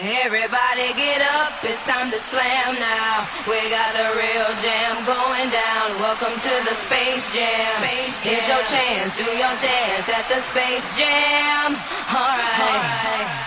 Everybody get up, it's time to slam now. We got the real jam going down. Welcome to the Space Jam. Here's your chance, do your dance at the Space Jam. Alright.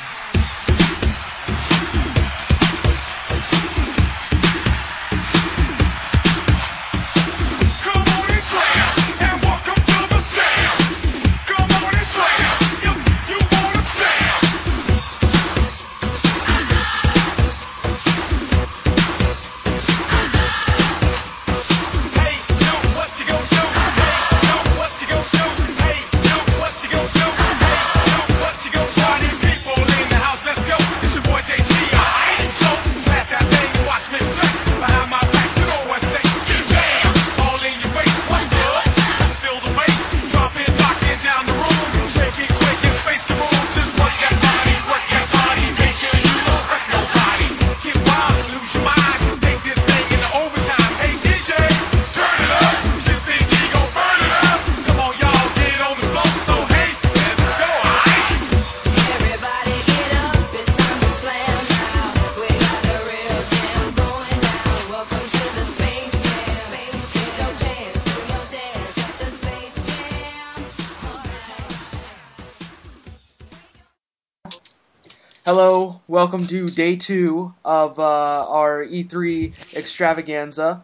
Hello, welcome to day 2 of our E3 extravaganza.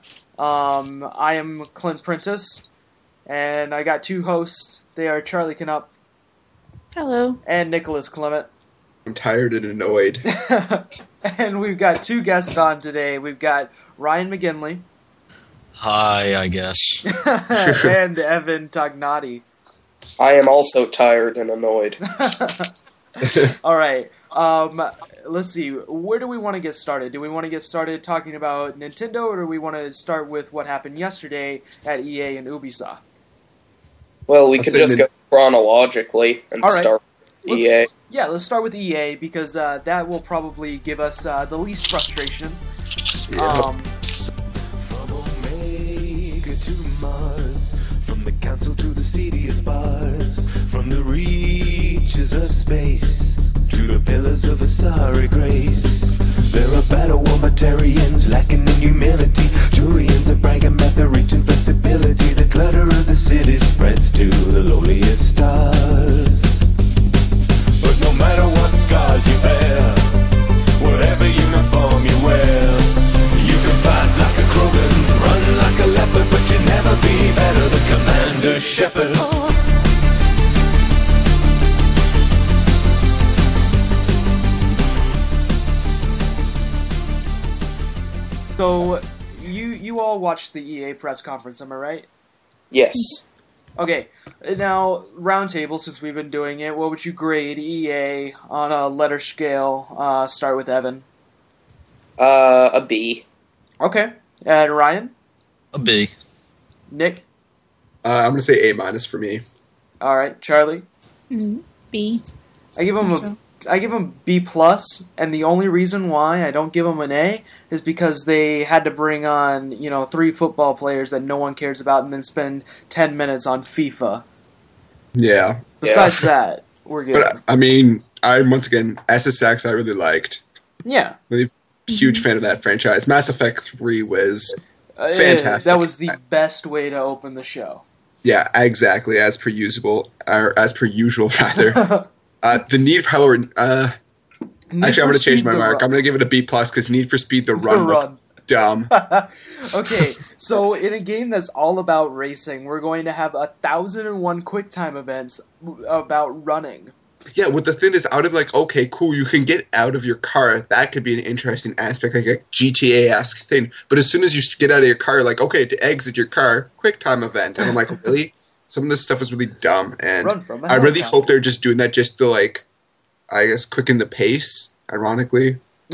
I am Clint Prentice, and I got 2 hosts. They are Charlie Knupp. Hello. And Nicholas Clement. I'm tired and annoyed. And we've got 2 guests on today. We've got Ryan McGinley. Hi, I guess. And Evan Tognati. I am also tired and annoyed. Alright. Let's see, where do we want to get started? Do we want to get started talking about Nintendo, or do we want to start with what happened yesterday at EA and Ubisoft? Well, we could just go chronologically and start with EA. Yeah, let's start with EA, because that will probably give us the least frustration. Yeah. From Omega to Mars, from the council to the seediest bars, from the reaches of space to the pillars of a starry grace. There are battle womatarians lacking in humility, Turians of bragging about their reach and flexibility. The clutter of the city spreads to the lowliest stars. But no matter what scars you bear, whatever uniform you wear, you can fight like a Krogan, run like a leopard, but you'll never be better than Commander Shepard. So, you all watched the EA press conference, am I right? Yes. Okay, now, roundtable, since we've been doing it, what would you grade EA on a letter scale? Start with Evan. A B. Okay, and Ryan? A B. Nick? I'm going to say A- for me. Alright, Charlie? B. I give him B+, and the only reason why I don't give him an A is because they had to bring on, 3 football players that no one cares about and then spend 10 minutes on FIFA. Yeah. Besides that, we're good. But, once again, SSX I really liked. Yeah. Really huge fan of that franchise. Mass Effect 3 was fantastic. That was the best way to open the show. Yeah, exactly, as per usual, rather. The Need for Power. Actually, I'm going to change my mark. I'm going to give it a B+ because Need for Speed the Run looked dumb. Okay, so in a game that's all about racing, we're going to have 1,001 QuickTime events about running. Yeah, what the thing is, okay, cool, you can get out of your car. That could be an interesting aspect, like a GTA-esque thing. But as soon as you get out of your car, you're like, okay, to exit your car, QuickTime event. And I'm like, really? Some of this stuff was really dumb, and I really hope they're just doing that just to, quicken the pace, ironically.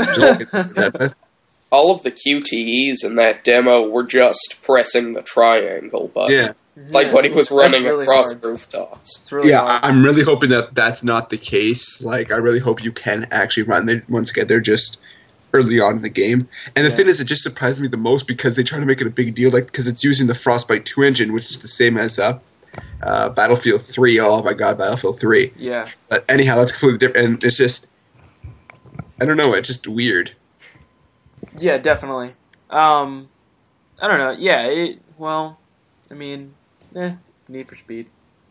All of the QTEs in that demo were just pressing the triangle button. Yeah. Like when he was running really across hard. rooftops. Really hard. I'm really hoping that that's not the case. I really hope you can actually run. Once again, they're just early on in the game. And the thing is, it just surprised me the most because they try to make it a big deal, because it's using the Frostbite 2 engine, which is the same as Battlefield 3. Oh my god, Battlefield 3. Yeah. But anyhow, that's completely different. And it's just, I don't know. It's just weird. Yeah, definitely. I don't know. Yeah, Need for Speed.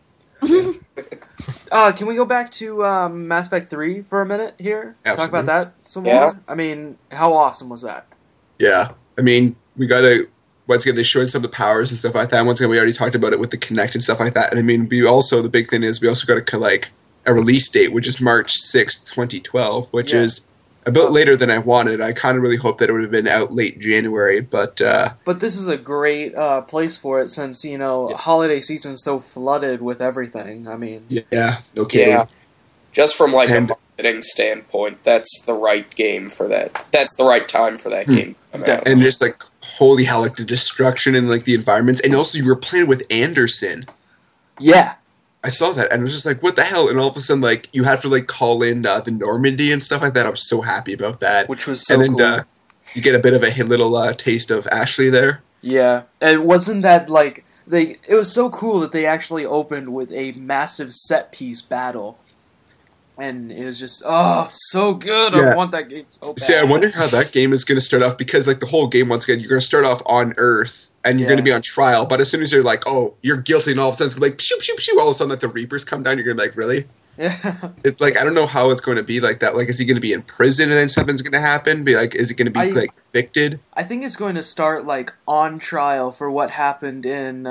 Can we go back to Mass Effect 3 for a minute here? Absolutely. Talk about that some Yeah. more? I mean, how awesome was that? Yeah. I mean, we gotta, once again, they showed some of the powers and stuff like that. And once again, we already talked about it with the Kinect and stuff like that. And I mean, the big thing is we also got a release date, which is March 6th, 2012, which Yeah. is a bit later than I wanted. I kind of really hoped that it would have been out late January, but But this is a great place for it since, holiday season's so flooded with everything. I mean, yeah, no kidding. Yeah. Just from like And- a marketing standpoint, that's the right game for that. That's the right time for that game to come out. And just like, holy hell, like the destruction and like the environments. And also you were playing with Anderson. yeah. I saw that and it was just like, what the hell? And all of a sudden, like, you have to like call in the Normandy and stuff like that. I was so happy about that. Which was so and then cool. you get a bit of a little taste of Ashley there. Yeah. And wasn't that, like, it was so cool that they actually opened with a massive set-piece battle. And it was just, so good. Yeah. I want that game so bad. See, I wonder how that game is going to start off, because like the whole game, once again, you're going to start off on Earth and you're Yeah. going to be on trial. But as soon as you're like, oh, you're guilty, and all of a sudden it's like, pew, pew, pew, all of a sudden like the Reapers come down, you're going to be like, really? Yeah. It's like, I don't know how it's going to be like that. Like, is he going to be in prison and then something's going to happen? Be like, is he going to be like evicted? I think it's going to start, like, on trial for what happened in,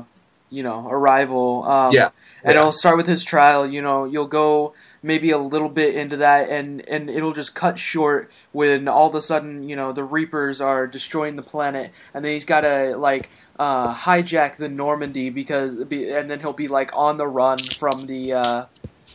Arrival. Yeah. And Yeah. it'll start with his trial, you'll go maybe a little bit into that, and it'll just cut short when all of a sudden, the Reapers are destroying the planet, and then he's got to, like, hijack the Normandy, and then he'll be, like, on the run from the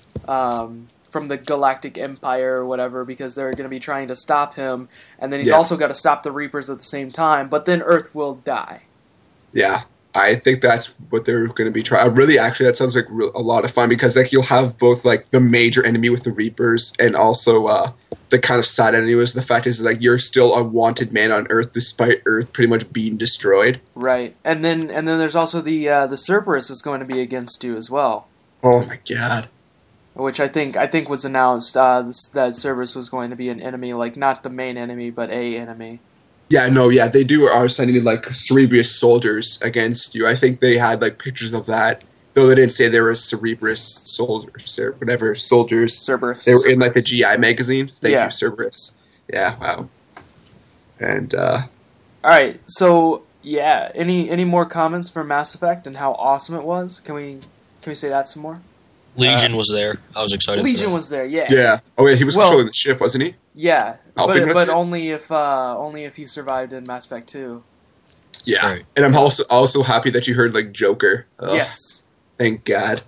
Galactic Empire or whatever, because they're going to be trying to stop him, and then he's Yeah. also got to stop the Reapers at the same time, but then Earth will die. Yeah. I think that's what they're going to be trying. Really, actually, that sounds like a lot of fun, because like you'll have both like the major enemy with the Reapers and also the kind of side enemy. Was the fact is like you're still a wanted man on Earth despite Earth pretty much being destroyed. Right, and then there's also the Cerberus is going to be against you as well, Oh my god! which I think was announced that Cerberus was going to be an enemy, like not the main enemy, but a enemy. Yeah, no, yeah, they are sending like Cerebrus soldiers against you. I think they had like pictures of that, though they didn't say they were Cerebrus soldiers or whatever soldiers. Cerberus. They were in like the GI magazine. Thank Yeah. you, Cerberus. Yeah, wow. And All right, so yeah, any more comments for Mass Effect and how awesome it was? Can we say that some more? Legion was there. I was excited for Legion that. was there, yeah. yeah, oh yeah, he was Well- controlling the ship, wasn't he? Yeah, Helping with but it? only if you survived in Mass Effect 2. Yeah, Right. and I'm also happy that you heard like Joker. Ugh, Yes. thank God.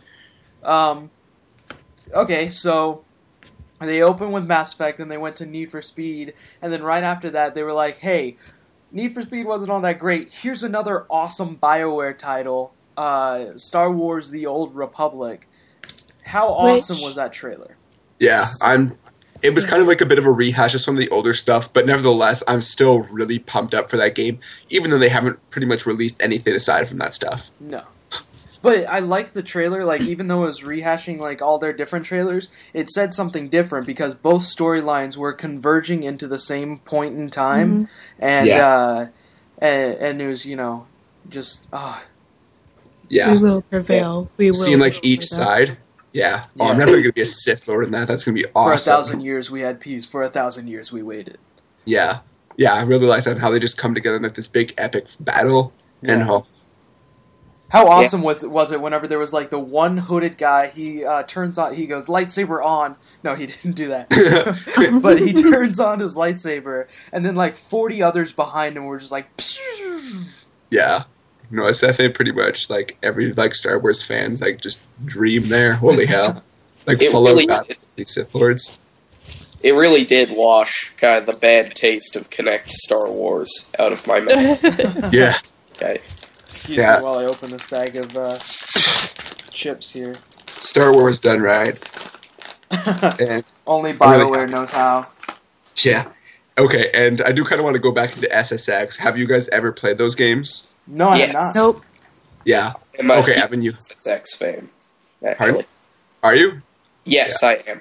Okay, so they opened with Mass Effect, then they went to Need for Speed, and then right after that they were like, hey, Need for Speed wasn't all that great. Here's another awesome BioWare title, Star Wars The Old Republic. How awesome was that trailer? Yeah, It was kind of like a bit of a rehash of some of the older stuff, but nevertheless, I'm still really pumped up for that game, even though they haven't pretty much released anything aside from that stuff. No. But I like the trailer, like, even though it was rehashing, like, all their different trailers, it said something different, because both storylines were converging into the same point in time, and, Yeah. and it was, just, Yeah, We will prevail. We will. seeing like prevail. each side. Yeah. Oh, I'm Yeah. definitely gonna be a Sith Lord in that. That's gonna be for awesome. 1,000 years we had peace, for 1,000 years we waited. Yeah, yeah. I really like that, how they just come together in like this big epic battle. And Yeah. how How awesome was it whenever there was, like, the one hooded guy, he turns on, he goes, lightsaber on. No, he didn't do that. But he turns on his lightsaber, and then, like, 40 others behind him were just like, yeah. No, it's definitely pretty much like every like Star Wars fans like just dream there. Holy hell! Like It full really of battle with these Sith Lords. It really did wash kind of the bad taste of Kinect Star Wars out of my mouth. Yeah. Okay. excuse Yeah. me while I open this bag of chips here. Star Wars done right. And Only really BioWare happy. knows how. yeah. Okay, and I do kind of want to go back into SSX. Have you guys ever played those games? No, I Yes. have not. Nope. Yeah. Am I Okay, Evan, you SSX fan? Pardon? Actually, are you? yes, I am.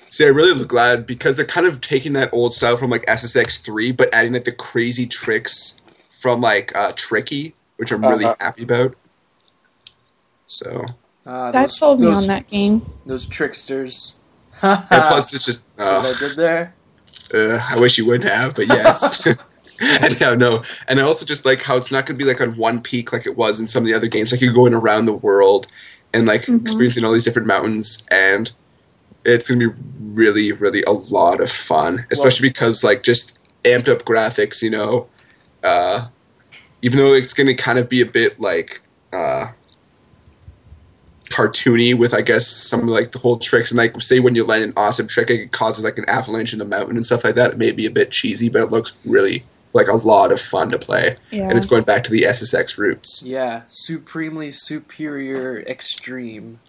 See, I'm really glad because they're kind of taking that old style from like SSX3, but adding like the crazy tricks from like Tricky, which I'm really happy about. So That sold me on that game. Those tricksters. and plus, it's just See what I did there? I wish you wouldn't have, but yes. And yeah, no. And I also just like how it's not going to be like on one peak like it was in some of the other games. Like you're going around the world and like experiencing all these different mountains, and it's going to be really, really a lot of fun, especially because like just amped up graphics, you know, even though it's going to kind of be a bit like cartoony with, I guess, some of like the whole tricks, and like say when you land an awesome trick, it causes like an avalanche in the mountain and stuff like that. It may be a bit cheesy, but it looks really like a lot of fun to play, and it's going back to the SSX roots. Yeah, supremely superior extreme.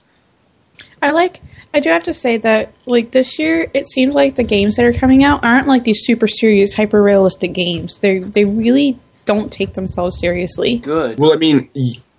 I do have to say that, like, this year, it seems like the games that are coming out aren't like these super serious, hyper realistic games. They really don't take themselves seriously. Good. Well, I mean,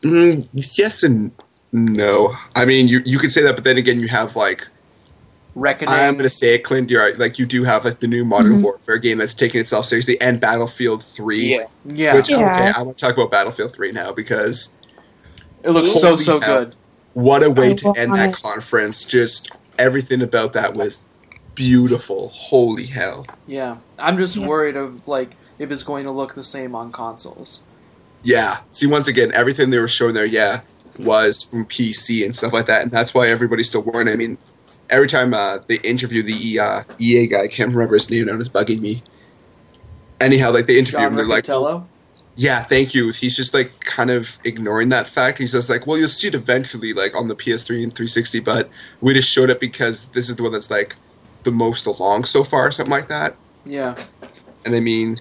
yes and no. I mean, you could say that, but then again, you have like Reckoning. I'm going to say it, Clint. You're right. Like you do have like the new Modern Warfare game that's taking itself seriously, and Battlefield 3. Yeah. Which okay, I want to talk about Battlefield 3 now because it looks so good. What a way to end that conference. Just everything about that was beautiful. Holy hell. Yeah. I'm just worried of, like, if it's going to look the same on consoles. Yeah. See, once again, everything they were showing there, was from PC and stuff like that, and that's why everybody's still worrying. I mean, every time they interview the EA guy, I can't remember his name now, it's bugging me. Anyhow, like, they interview him, they're like, yeah, thank you. He's just, like, kind of ignoring that fact. He's just like, well, you'll see it eventually, like, on the PS3 and 360, but we just showed it because this is the one that's, like, the most along so far, something like that. Yeah. And I mean...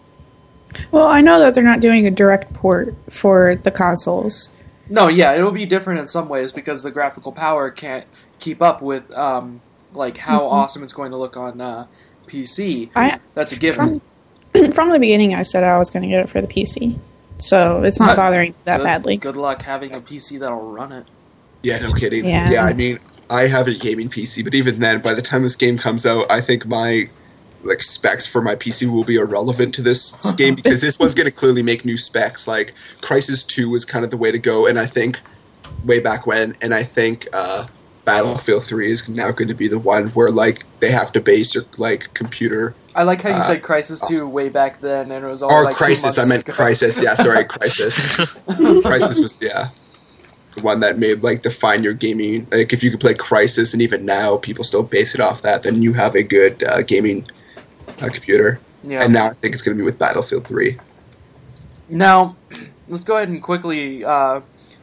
Well, I know that they're not doing a direct port for the consoles. No, yeah, it'll be different in some ways because the graphical power can't keep up with, like, how awesome it's going to look on PC. That's a given. From the beginning, I said I was going to get it for the PC. So it's not bothering that badly. Good luck having a PC that'll run it. Yeah, no kidding. Yeah, I mean, I have a gaming PC, but even then, by the time this game comes out, I think my like specs for my PC will be irrelevant to this game because this one's going to clearly make new specs. Like, Crysis 2 was kind of the way to go, and I think way back when, and I think Battlefield 3 is now going to be the one where, like, they have to base their, like, computer... I like how you said Crysis 2 way back then, and it was all or like Crysis, I meant ago. Crysis, yeah, sorry, Crysis. Crysis was, the one that made, like, define your gaming... Like, if you could play Crysis, and even now, people still base it off that, then you have a good gaming computer. Yeah. And now I think it's going to be with Battlefield 3. Now, let's go ahead and quickly go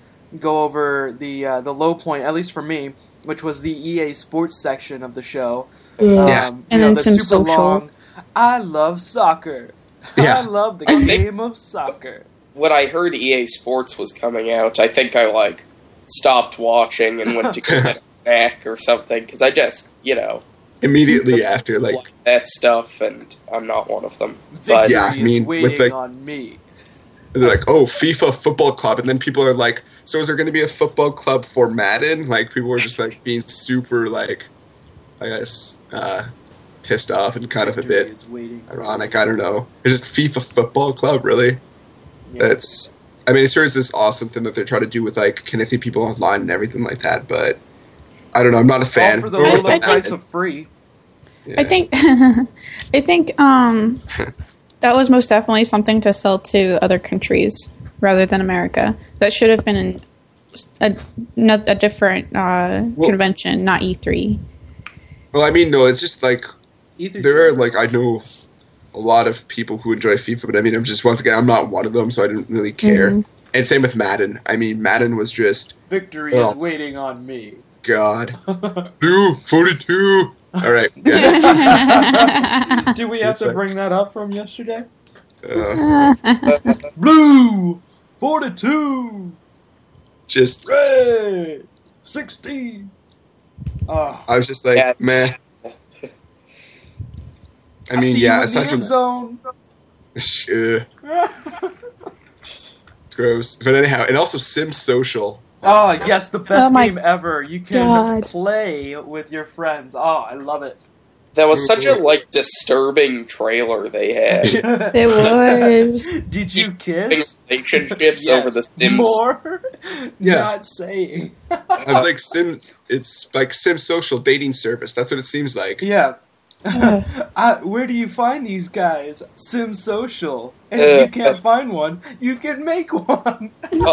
over the low point, at least for me, which was the EA Sports section of the show. And then some social. Long, I love soccer. Yeah. I love the game of soccer. When I heard EA Sports was coming out, I think I, like, stopped watching and went to get it back or something, because I just, immediately after, like that stuff, and I'm not one of them. But yeah, I mean, waiting with on me. They're like, oh, FIFA Football Club, and then people are like, so is there going to be a football club for Madden? Like, people were just like being super, like, I guess, pissed off and kind of a bit ironic. I don't know. It's just FIFA Football Club, really. Yeah. That's, I mean, it sure is this awesome thing that they're trying to do with, like, connecting people online and everything like that, but I don't know. I'm not a fan. All for the low price of free. Yeah. I think that was most definitely something to sell to other countries rather than America. That should have been a different convention, not E3. Well, I mean, no, it's just like there are, like, I know a lot of people who enjoy FIFA, but I mean, once again, I'm not one of them, so I didn't really care. Mm-hmm. And same with Madden. I mean, Madden was just victory is waiting on me. God. 42. All right. Do we have to bring that up from yesterday? Blue 42. Just Ray 16. I was just like, meh. I mean, aside from zone. It's gross. But anyhow, and also Sim Social. Oh, yes, the best Oh my game ever. You can God. play with your friends. Oh, I love it. That was such a disturbing trailer they had. It was. Did you kiss? Relationships Yes. over the Sims. More? Yeah. Not saying. I was like, it's like Sim Social dating service. That's what it seems like. Yeah. Ugh. Where do you find these guys? Sim Social. And if you can't find one, you can make one.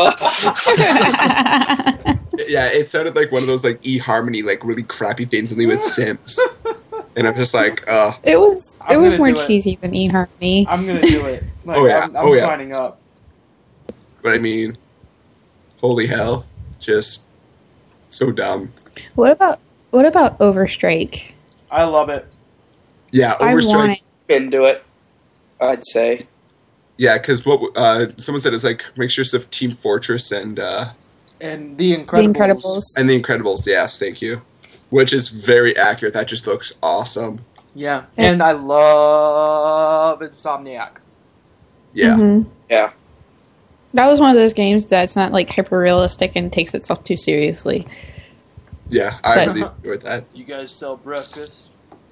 Yeah, it sounded like one of those like eHarmony, like really crappy things only with Sims. And I'm just like, It was. I'm It was gonna more do it. cheesy than eHarmony. I'm gonna do it. Like, Oh, yeah. I'm Oh, yeah. signing up. but I mean, holy hell, just so dumb. What about Overstrike? I love it. Yeah, I want Overstrike. it. Into it, I'd say. Yeah, because what someone said it was like mixtures of Team Fortress and And The Incredibles. The Incredibles. The Incredibles. Yes, thank you. Which is very accurate. That just looks awesome. Yeah. And I love Insomniac. Yeah. Mhm. Yeah. That was one of those games that's not like hyper realistic and takes itself too seriously. Yeah, I But- really enjoyed that. You guys sell breakfast?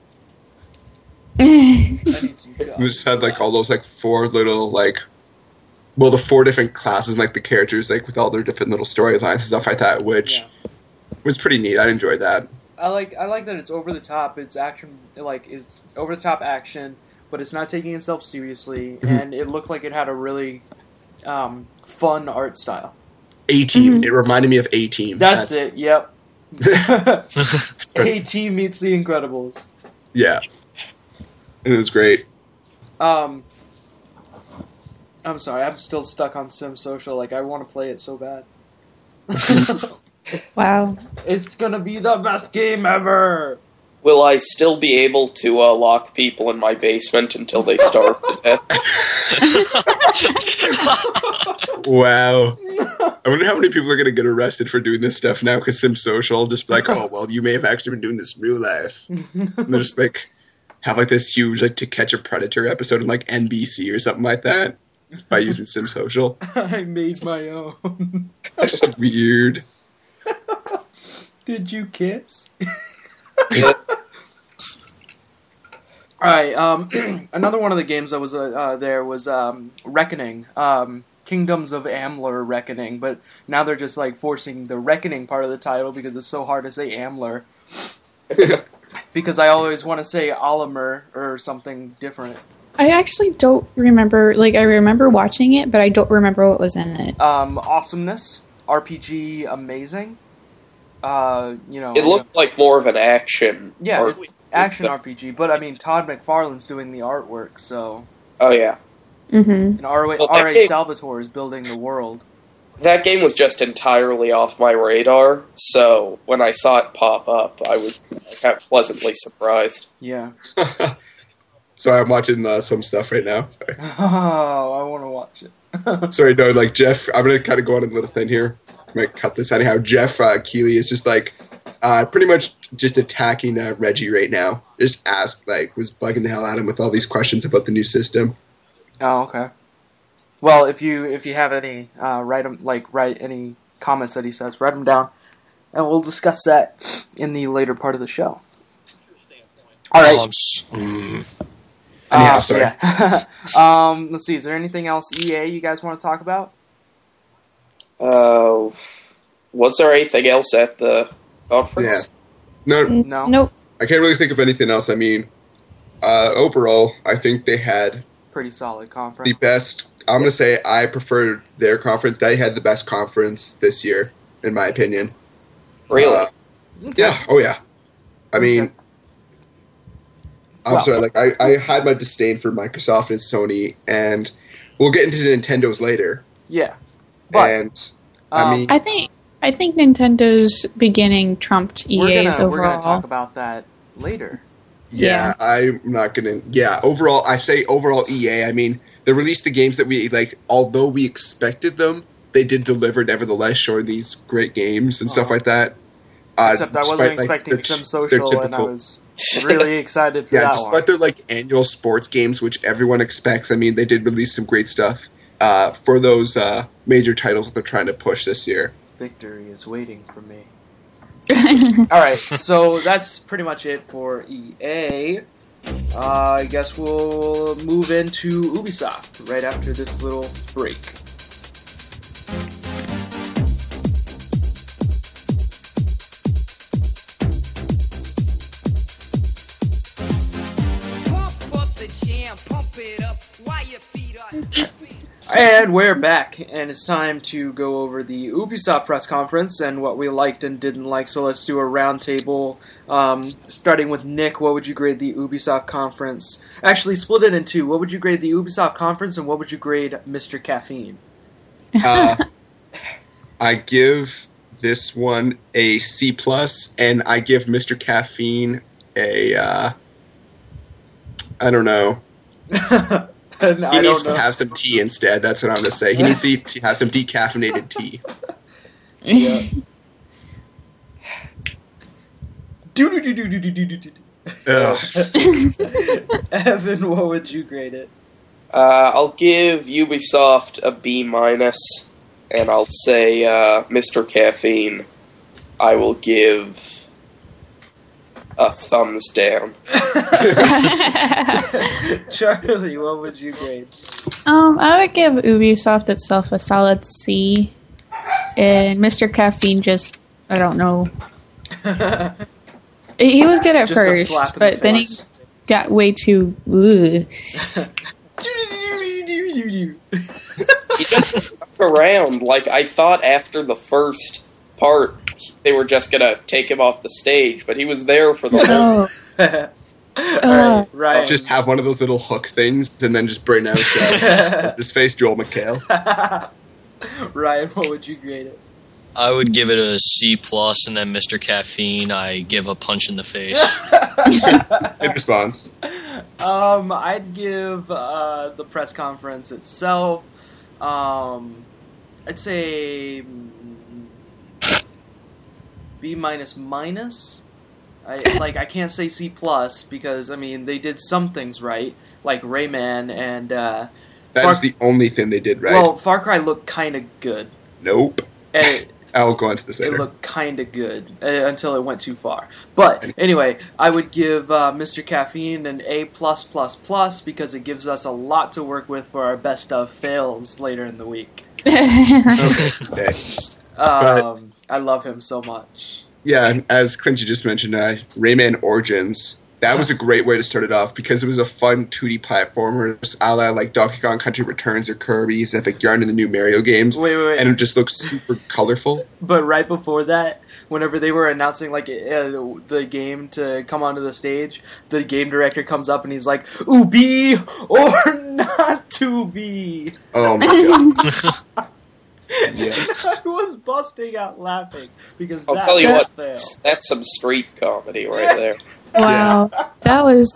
I need some We just had like all those like four little like, well, the four different classes, like the characters, like with all their different little storylines and stuff like that, which Yeah. was pretty neat. I enjoyed that. I like that it's over the top. It's action, like it's over the top action, but it's not taking itself seriously, and it looked like it had a really fun art style. A-Team. It reminded me of A-Team. That's it. Yep. it. A-Team meets The Incredibles. Yeah. And it was great. I'm sorry, I'm still stuck on Sim Social. Like, I want to play it so bad. Wow. It's gonna be the best game ever. Will I still be able to lock people in my basement until they starve to death? Wow. I wonder how many people are going to get arrested for doing this stuff now because Sim Social just be like, oh, well, you may have actually been doing this in real life. And they're just like, have like this huge like To Catch a Predator episode on like NBC or something like that by using Sim Social. I made my own. That's weird. Did you kiss? Alright, another one of the games that was there was Reckoning. Kingdoms of Amler Reckoning, but now they're just like forcing the Reckoning part of the title because it's so hard to say Amler. Because I always want to say Olimer or something different. I actually don't remember. Like, I remember watching it, but I don't remember what was in it. Awesomeness, RPG, amazing. It looked like more of an action. Yeah, art- action RPG, but I mean Todd McFarlane's doing the artwork, so Oh yeah, Mm-hmm. and R.A. Well, that game- Salvatore is building the world. that game was just entirely off my radar. So when I saw it pop up, I was kind of pleasantly surprised. Yeah. So I'm watching some stuff right now. Sorry. Oh, I want to watch it. Sorry, no, like Jeff, I'm going to kind of go on a little thing here. I might cut this anyhow. Jeff Keighley is just like, pretty much just attacking Reggie right now. Just was bugging the hell out of him with all these questions about the new system. Oh, okay. Well, if you have any, write any comments that he says, write them down, and we'll discuss that in the later part of the show. All right. Anyhow, sorry. Yeah. Let's see. Is there anything else EA you guys want to talk about? Was there anything else at the conference? No, No. Nope. I can't really think of anything else. I mean, overall, I think they had Pretty solid conference. the best. I'm going to say I preferred their conference. They had the best conference this year, in my opinion. Really? Yeah. Oh, yeah. I mean, Okay. I'm Well- sorry. Like, I had my disdain for Microsoft and Sony, and we'll get into Nintendo's later. Yeah. But And I mean, I think Nintendo's beginning trumped EA's we're gonna overall. talk about that later. yeah, I'm not gonna. Yeah, overall, I say overall EA. I mean, they released the games that we like. Although we expected them, they did deliver nevertheless, showing these great games and stuff like that. Except I wasn't despite, like, expecting their- Sim their Social, and I typical- was really excited for Yeah, that despite one. their like annual sports games, which everyone expects. I mean, they did release some great stuff for those major titles that they're trying to push this year. victory is waiting for me. Alright, so that's pretty much it for EA. I guess we'll move into Ubisoft right after this little break. And we're back, and it's time to go over the Ubisoft press conference and what we liked and didn't like. So let's do a round table. Starting with Nick, what would you grade the Ubisoft conference? Actually, split it in two. What would you grade the Ubisoft conference, and what would you grade Mr. Caffeine? I give this one a C+, and I give Mr. Caffeine a, I don't know. He needs to have some tea instead. That's what I'm going to say. He needs to have some decaffeinated tea. Yeah. Evan, what would you grade it? I'll give Ubisoft a B-, and I'll say Mr. Caffeine, I will give a thumbs down. Charlie, what would you grade? I would give Ubisoft itself a solid C, and Mr. Caffeine just, I don't know. He was good at Just a first, slap in but the then he face. got way too. Ugh. He just stuck around. Like, I thought after the first part, they were just gonna take him off the stage, but he was there for the whole... No. Alright, Ryan. Just have one of those little hook things and then just bring out his face, Joel McHale. Ryan, what would you grade it? I would give it a C+, and then Mr. Caffeine, I give a punch in the face. Good response. I'd give the press conference itself, I'd say B-. I can't say C+ because, I mean, they did some things right, like Rayman and... That is the only thing they did right. Well, Far Cry looked kind of good. Nope. And I'll go into this it later. looked kind of good until it went too far. But anyway, I would give Mr. Caffeine an A+++ because it gives us a lot to work with for our best of fails later in the week. Okay. I love him so much. Yeah, and as Clint, you just mentioned, Rayman Origins. That was a great way to start it off because it was a fun 2D platformer, a la like Donkey Kong Country Returns or Kirby's Epic Yarn and the new Mario games. Wait. And it just looks super colorful. But right before that, whenever they were announcing like the game to come onto the stage, the game director comes up and he's like, "Ubi or not to be." Oh my god. Yeah. I was busting out laughing because I'll that tell you was what, fail. that's some street comedy right there. Wow, that was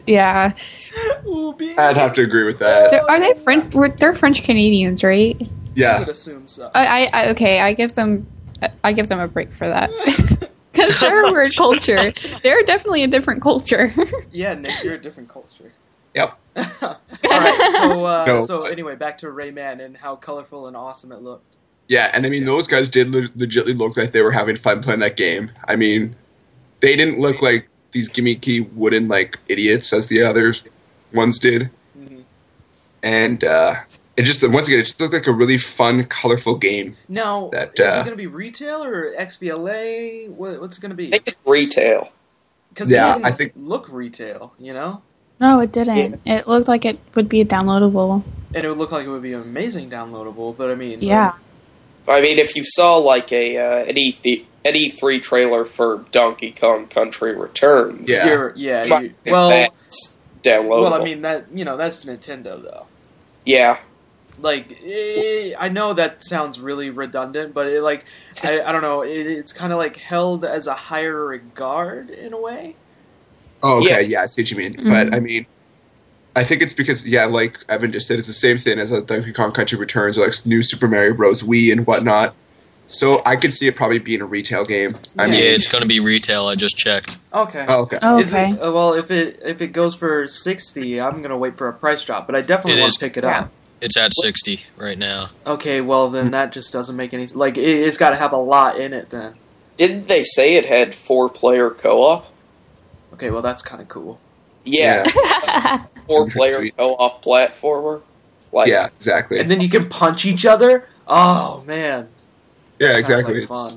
Ubi. I'd have to agree with that. Are they French? They're French Canadians, right? I Yeah. would assume so. Okay. I give them a break for that because they're a weird culture. They're definitely a different culture. Yeah, Nick, you're a different culture. Yep. Alright, so No. anyway, back to Rayman and how colorful and awesome it looked. Yeah, and I mean, those guys did legitimately look like they were having fun playing that game. I mean, they didn't look like these gimmicky wooden, like, idiots as the other ones did. Mm-hmm. And, it just, once again, it just looked like a really fun, colorful game. Now, That, is it going to be retail or XBLA? What's it going to be? I think it's retail. Because Yeah, it didn't I think- look retail, you know? No, it didn't. It looked like it would be downloadable. And it would look like it would be amazing downloadable, but I mean... Yeah. I mean, if you saw like an E3 trailer for Donkey Kong Country Returns, Yeah. you might think that's downloadable. well, I mean, that's Nintendo, though. Yeah. Like, I know that sounds really redundant, but I don't know, it's kind of like held as a higher regard in a way. Oh, okay, Yeah. yeah, I see what you mean. But, I mean, I think it's because, yeah, like Evan just said, it's the same thing as Donkey Kong Country Returns or like new Super Mario Bros. Wii and whatnot. So I could see it probably being a retail game. I Yeah, mean, it's going to be retail. I just checked. Okay. oh, okay. Oh, Is okay. it, well, if it goes for $60, I'm gonna wait for a price drop, but I definitely It want is- to pick it Yeah. up. It's at 60 right now. Okay, well then that just doesn't make any like it's got to have a lot in it then. Didn't they say it had 4-player co-op? Okay, well that's kind of cool. Yeah. 4-player Sweet. co-op platformer. Like, Yeah, exactly. And then you can punch each other. Oh man, yeah, Sounds exactly. like It's fun.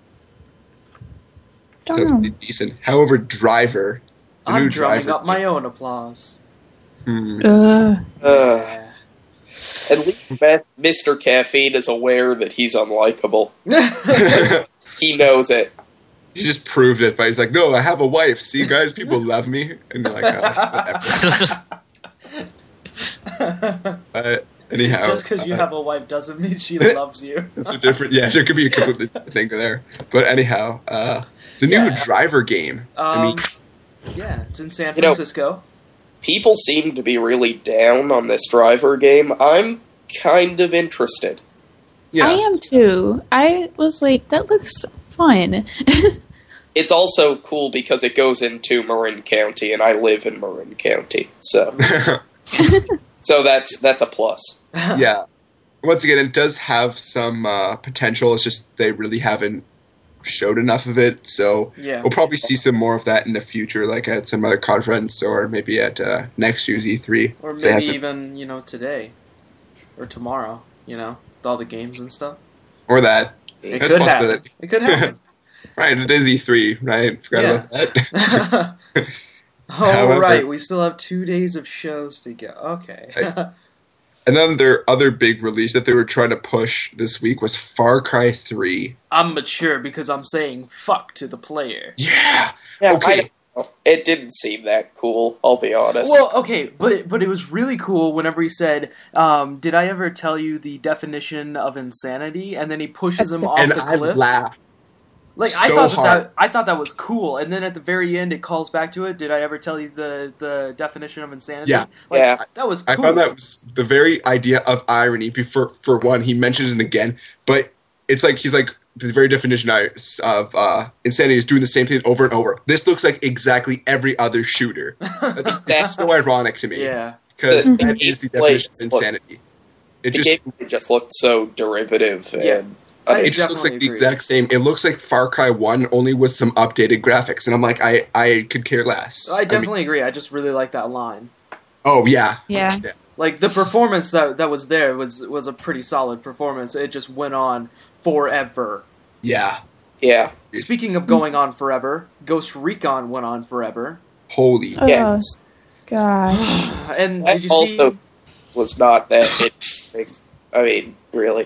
Don't sounds know. pretty decent. However, Driver, the I'm new drumming Driver. up my own applause. at Yeah. least Mr. Caffeine is aware that he's unlikable. He knows it. He just proved it, but he's like, "No, I have a wife. See, guys, people love me." And you're like, whatever. Anyhow, Just because you have a wife doesn't mean she loves you. it's a different. Yeah, there could be a completely different thing there. But anyhow, the new Yeah. Driver game. I mean, Yeah, it's in San You know- Francisco. People seem to be really down on this Driver game. I'm kind of interested. yeah, I am too. I was like, that looks fun. It's also cool because it goes into Marin County, and I live in Marin County, so that's a plus. yeah. Once again, it does have some potential. It's just they really haven't showed enough of it. So Yeah. we'll probably see some more of that in the future, like at some other conference or maybe at next year's E3. Or If they have maybe some- even, today. Or tomorrow, with all the games and stuff. or that. It That's could a happen. possibility. It could happen. Right, it is E3, right? Forgot Yeah. about that. Oh, However- right. We still have 2 days of shows to go. Okay. And then their other big release that they were trying to push this week was Far Cry 3. I'm mature because I'm saying fuck to the player. Yeah! Yeah, Okay. I don't know. It didn't seem that cool, I'll be honest. Well, okay, but it was really cool whenever he said, "Did I ever tell you the definition of insanity?" And then he pushes him off And the I cliff. laughed. Like so I thought that was cool. And then at the very end, it calls back to it. Did I ever tell you the definition of insanity? Yeah. Like, Yeah. that was cool. I found that was the very idea of irony. For one, he mentions it again, but it's like he's like the very definition of insanity is doing the same thing over and over. This looks like exactly every other shooter. It's just so ironic to me Yeah. because The that is the gameplay definition of insanity. It the just game just looked so derivative. Yeah. And I it just looks like definitely the agree. exact same. It looks like Far Cry 1 only with some updated graphics, and I'm like, I could care less. I definitely agree. I just really like that line. Oh yeah, Yeah. Like the performance that was there was a pretty solid performance. It just went on forever. yeah. yeah. Speaking of going on forever, Ghost Recon went on forever. Holy. Oh, Yes. gosh. And That did you also see? was not that interesting. I mean, really.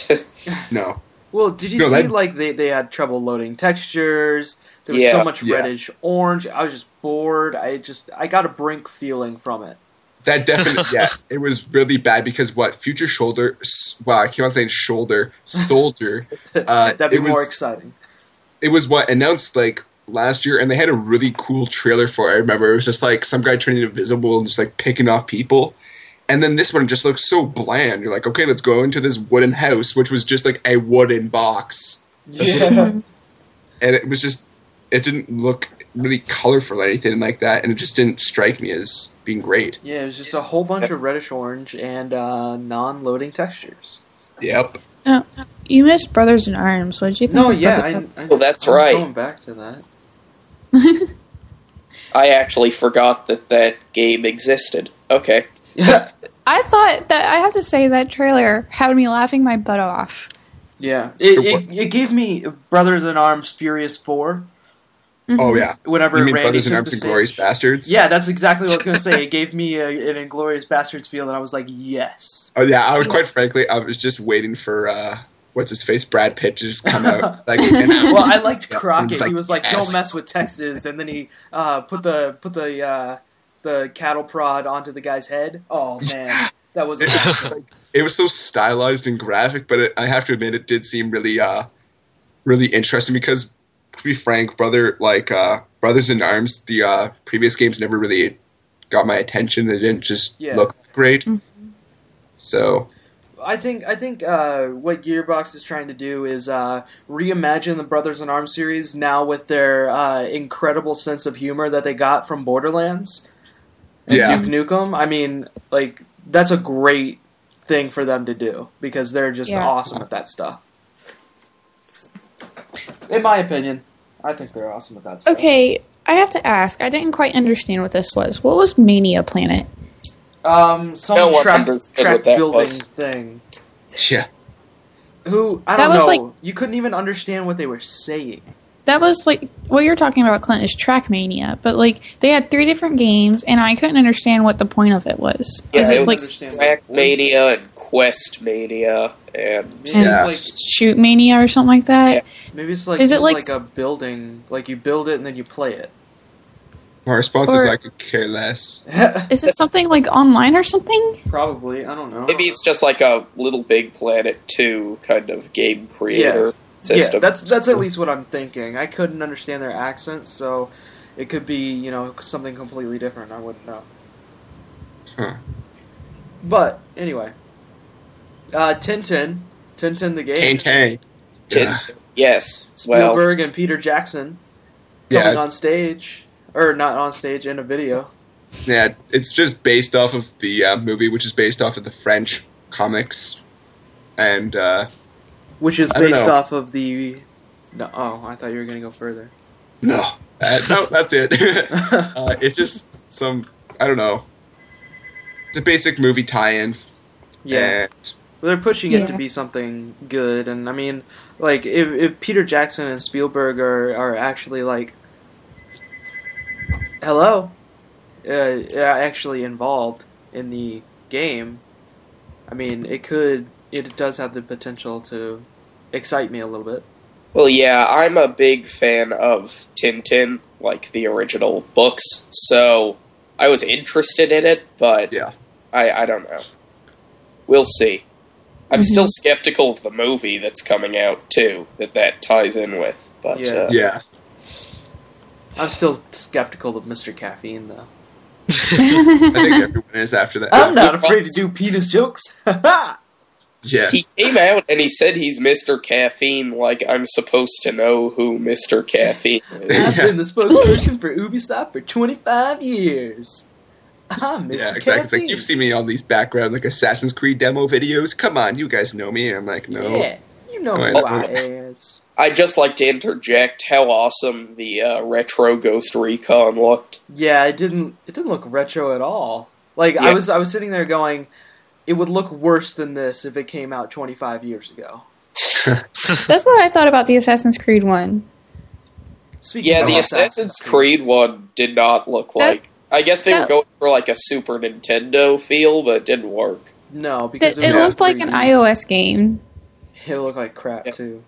No. Well, did you No, see that- like they had trouble loading textures? There was Yeah. so much Yeah. reddish orange. I was just bored. I got a brink feeling from it. That definitely, yeah, it was really bad because Future Shoulder, wow, I keep on saying shoulder, Soldier, That'd be it more was- exciting. it was announced like last year, and they had a really cool trailer for it. I remember it was just like some guy turning invisible and just like picking off people. And then this one just looks so bland. You're like, okay, let's go into this wooden house, which was just like a wooden box. Yeah. And it was just, it didn't look really colorful or anything like that, and it just didn't strike me as being great. Yeah, it was just a whole bunch of reddish orange and non-loading textures. Yep. Oh, you missed Brothers in Arms. What did you think? No, about yeah, the- I Well, that's I was right. Going back to that. I actually forgot that game existed. Okay. Yeah, I thought that I have to say that trailer had me laughing my butt off. yeah. The what? It gave me Brothers in Arms Furious 4. Oh, yeah. Whenever You mean Randy Brothers in took Arms the and Glorious stage. Bastards? Yeah, that's exactly what I was going to say. It gave me an Inglorious Bastards feel, and I was like, yes. Oh, yeah, I was quite frankly, I was just waiting for, what's his face, Brad Pitt to just come out. Like, and Well, I liked Yeah, Crockett. seems He was like, "Don't yes. mess with Texas," and then he put the cattle prod onto the guy's head. Oh man, that was awesome. It was so stylized and graphic, but I have to admit, it did seem really, really interesting because, to be frank, Brothers in Arms, the previous games never really got my attention. They didn't just Yeah. look great. So, I think what Gearbox is trying to do is reimagine the Brothers in Arms series now with their incredible sense of humor that they got from Borderlands and Yeah. Duke Nukem. I mean, like that's a great thing for them to do because they're just Yeah. awesome at that stuff. In my opinion, I think they're awesome at that stuff. Okay, I have to ask. I didn't quite understand what this was. What was Mania Planet? Some No one track understood what that building was. thing. Yeah. Who I That don't was know. like- You couldn't even understand what they were saying. That was like what you're talking about, Clint, is Trackmania. But like they had 3 different games, and I couldn't understand what the point of it was. Yeah, Is it it was like Trackmania and Questmania and Maybe Yeah. it's like Shoot Mania or something like that? maybe it's like Is it just like- like a building, like you build it and then you play it. My response is Or- I could care less. Is it something like online or something? Probably, I don't know. maybe it's just like a Little Big Planet 2 kind of game creator system. Yeah, that's at least what I'm thinking. I couldn't understand their accents, so it could be, something completely different. I wouldn't know. Huh. But anyway, Tintin the game. Tang. Yeah. Yes. Well, Spielberg and Peter Jackson coming Yeah. on stage, or not on stage, in a video. Yeah, it's just based off of the movie, which is based off of the French comics. And, Which is I don't based know. off of the... No, I thought you were going to go further. no, that's it. It's just some, I don't know. It's a basic movie tie-in. Yeah. And Well, they're pushing it to Yeah. be something good, and I mean, like, if Peter Jackson and Spielberg are actually, like, actually involved in the game, I mean, it does have the potential to excite me a little bit. well, yeah, I'm a big fan of Tintin, like the original books, so I was interested in it, but yeah. I don't know. We'll see. I'm still skeptical of the movie that's coming out, too, that ties in with. But, Yeah. Yeah. I'm still skeptical of Mr. Caffeine, though. I think everyone is after that. I'm not afraid to do penis jokes. Yeah. he came out and he said he's Mr. Caffeine, like I'm supposed to know who Mr. Caffeine is. I've been the spokesperson for Ubisoft for 25 years. I'm Mr. Yeah, exactly. It's like, Caffeine. you've seen me on these background, like, Assassin's Creed demo videos. Come on, you guys know me. I'm like, no. Yeah, you know Right. who I is. I'd just like to interject how awesome the retro Ghost Recon looked. Yeah, it didn't look retro at all. Like Yeah. I was sitting there going, it would look worse than this if it came out 25 years ago. That's what I thought about the Assassin's Creed one. Speaking Yeah, of the Assassin's Creed one did not look like... I guess they were that- going for like a Super Nintendo feel, but it didn't work. No, because It was looked like an 3D. iOS game. It looked like crap Yeah. too.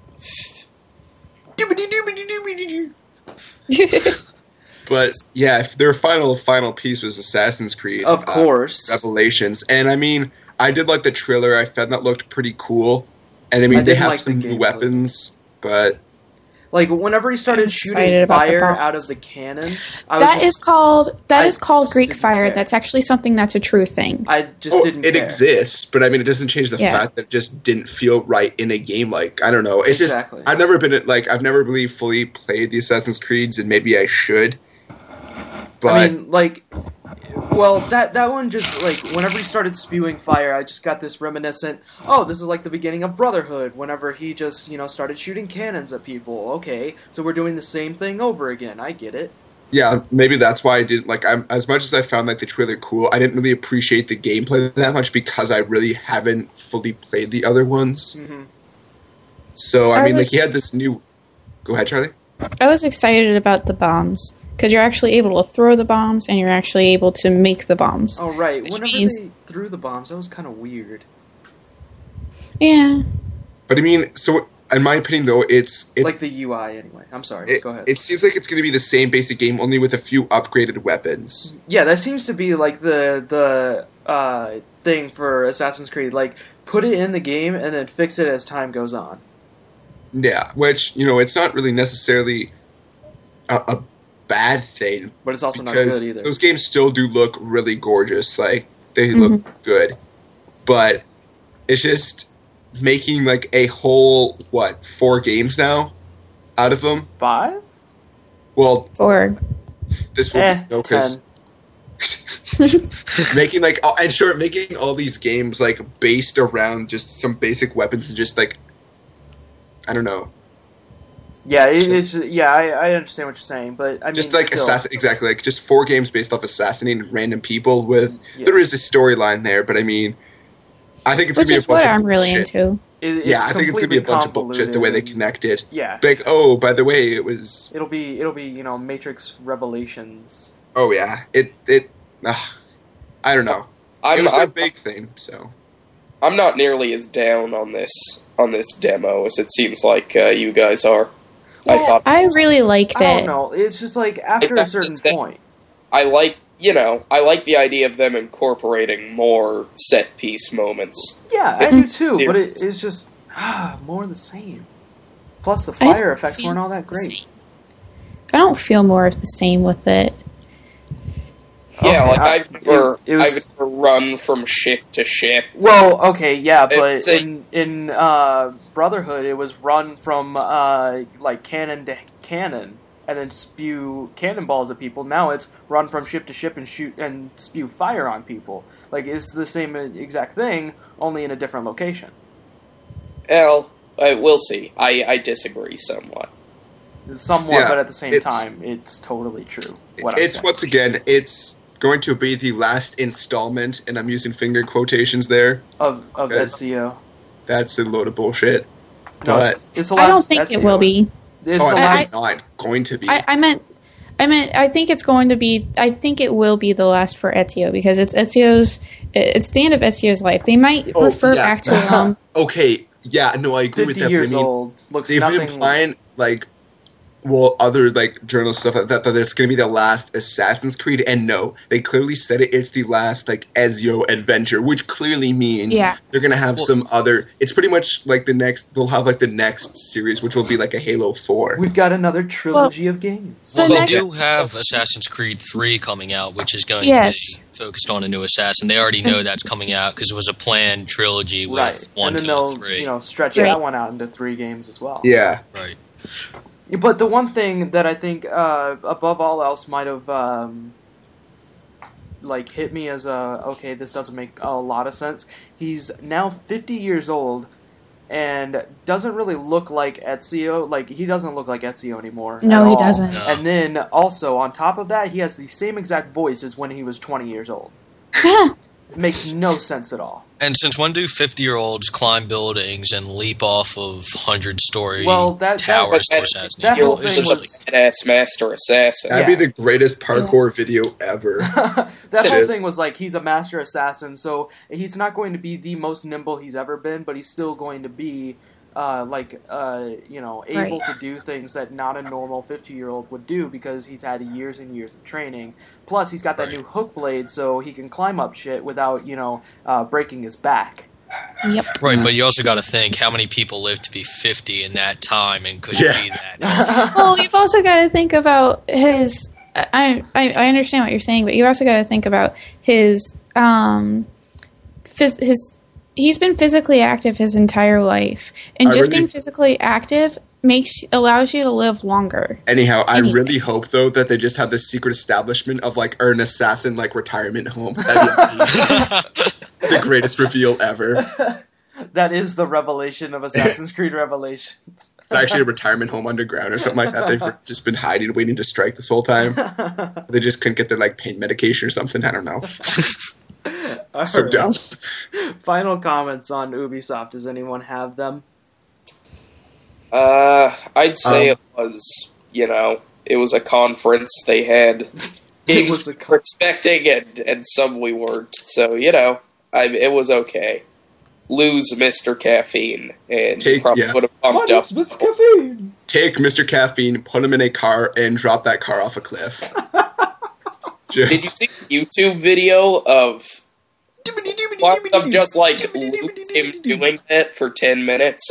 But, yeah, if their final piece was Assassin's Creed. Of course. Revelations. And, I mean, I did like the trailer. I found that looked pretty cool. And, I mean, I they didn't have like the some new gameplay. weapons, but... Like whenever he started I'm shooting excited about the fire bombs. out of the cannon, I That is called just Greek didn't fire. care. That's actually something that's a true thing. I just Oh, didn't it care. exists, but I mean, it doesn't change the Yeah. fact that it just didn't feel right in a game. Like, I don't know. It's Exactly. just, I've never really fully played the Assassin's Creeds, and maybe I should. But, I mean, like, well, that one just, like, whenever he started spewing fire, I just got this reminiscent, oh, this is like the beginning of Brotherhood, whenever he just, started shooting cannons at people. Okay, so we're doing the same thing over again. I get it. yeah, maybe that's why I didn't, like, as much as I found, like, the trailer cool, I didn't really appreciate the gameplay that much because I really haven't fully played the other ones. Hmm. So, I I mean, like, was- he had this new... Go ahead, Charlie. I was excited about the bombs because you're actually able to throw the bombs and you're actually able to make the bombs. Oh, right. Which Whenever means- they threw the bombs, that was kind of weird. Yeah. But, I mean, so, in my opinion, though, it's Like the UI, anyway. I'm sorry. Go ahead. It seems like it's going to be the same basic game, only with a few upgraded weapons. Yeah, that seems to be like the thing for Assassin's Creed. Like, put it in the game and then fix it as time goes on. Yeah, which, it's not really necessarily a bad thing, But it's also not because good either. those games still do look really gorgeous. Like, they look good. But it's just making, like, a whole, 4 games now out of them? 5? Well, Or this will be, no, because... making making all these games like based around just some basic weapons and just like I don't know. Yeah, I understand what you're saying, but I mean, just like still, exactly like just 4 games based off assassinating random people with Yeah. there is a storyline there, but I mean, I think it's Which gonna be is a bunch what of I'm really bullshit. into. It's I think it's gonna be a bunch of bullshit the way they convoluted connect it. Yeah, Like, oh, by the way, it was. it'll be Matrix Revelations. Oh yeah, I don't know. It was a big thing, so. I'm not nearly as down on this demo as it seems like you guys are. I really liked I don't it. know. It's just like after a certain point. I like the idea of them incorporating more set piece moments. Yeah, I do too, but it's just more of the same. Plus, the fire effects weren't all that great. I don't feel more of the same with it. Yeah, Okay, like I've it was- never run from ship to ship. Well, okay, yeah, but It's a- in Brotherhood, it was run from like cannon to cannon, and then spew cannonballs at people. Now it's run from ship to ship and shoot and spew fire on people. Like it's the same exact thing, only in a different location. Well, we'll see. I disagree somewhat. Somewhat, Yeah, but at the same it's- time, it's totally true. What I'm It's saying. once again, it's going to be the last installment, and I'm using finger quotations there. of Yes. Ezio. That's a load of bullshit. No, But it's the I last don't think it Ezio. will be. It's oh, the it's last. not going to be. I meant. I think it's going to be. I think it will be the last for Ezio because it's Ezio's. It's the end of Ezio's life. They might Oh, refer yeah. back to Okay, yeah, no, I agree with 50 that. years but I mean, old. Looks they've been nothing. implying like, well, other like journals stuff like that it's going to be the last Assassin's Creed, and no, they clearly said it's the last like Ezio adventure, which clearly means Yeah. they're going to have some other. It's pretty much like the next. They'll have like the next series, which will be like a Halo 4. We've got another trilogy of games. The Well, they next- do have Assassin's Creed 3 coming out, which is going Yes. to be focused on a new assassin. They already know that's coming out because it was a planned trilogy with Right, 1, and then 2, they'll and 3. stretch Right. that one out into 3 games as well. Yeah, Right. But the one thing that I think, above all else, might have like hit me as okay, this doesn't make a lot of sense. He's now 50 years old and doesn't really look like Ezio. Like he doesn't look like Ezio anymore. No, at he all. doesn't. No. And then also on top of that, he has the same exact voice as when he was 20 years old. It makes no sense at all. And since when do 50-year-olds climb buildings and leap off of 100-story Well, that- towers to that- assassinate that people? whole It's thing just was- like- Badass master assassin. that'd be the greatest parkour video ever. That It whole is. thing was like he's a master assassin, so he's not going to be the most nimble he's ever been, but he's still going to be able to do things that not a normal 50-year-old would do because he's had years and years of training. Plus, he's got that Right. new hook blade, so he can climb up shit without breaking his back. Yep. Right, but you also got to think how many people lived to be 50 in that time and could Yeah. be that. Well, you've also got to think about his. I understand what you're saying, but you also got to think about his his. He's been physically active his entire life, and I just really- being physically active allows you to live longer. Anyhow, I Anyway. really hope though that they just have this secret establishment of like or an assassin like retirement home. That'd be amazing. The greatest reveal ever. That is the revelation of Assassin's Creed Revelations. It's actually a retirement home underground or something like that. They've just been hiding, waiting to strike this whole time. They just couldn't get their like pain medication or something. I don't know. All So right. dumb. Final comments on Ubisoft. Does anyone have them? I'd say it was, it was a conference. They had games was a we were expecting and some we weren't. So, it was okay. Lose Mr. Caffeine, and you probably would have bumped up. What's caffeine? Take Mr. Caffeine, put him in a car, and drop that car off a cliff. Did you see the YouTube video of I'm just like looped him doing that for 10 minutes?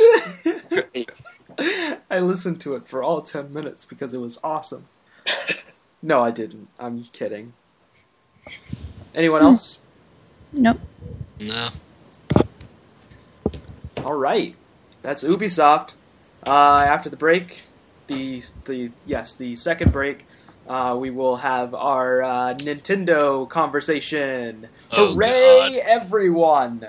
I listened to it for all 10 minutes because it was awesome. No, I didn't. I'm kidding. Anyone else? Nope. No. All right, that's Ubisoft. After the break, the second break, we will have our Nintendo conversation. Oh, Hooray, God. everyone!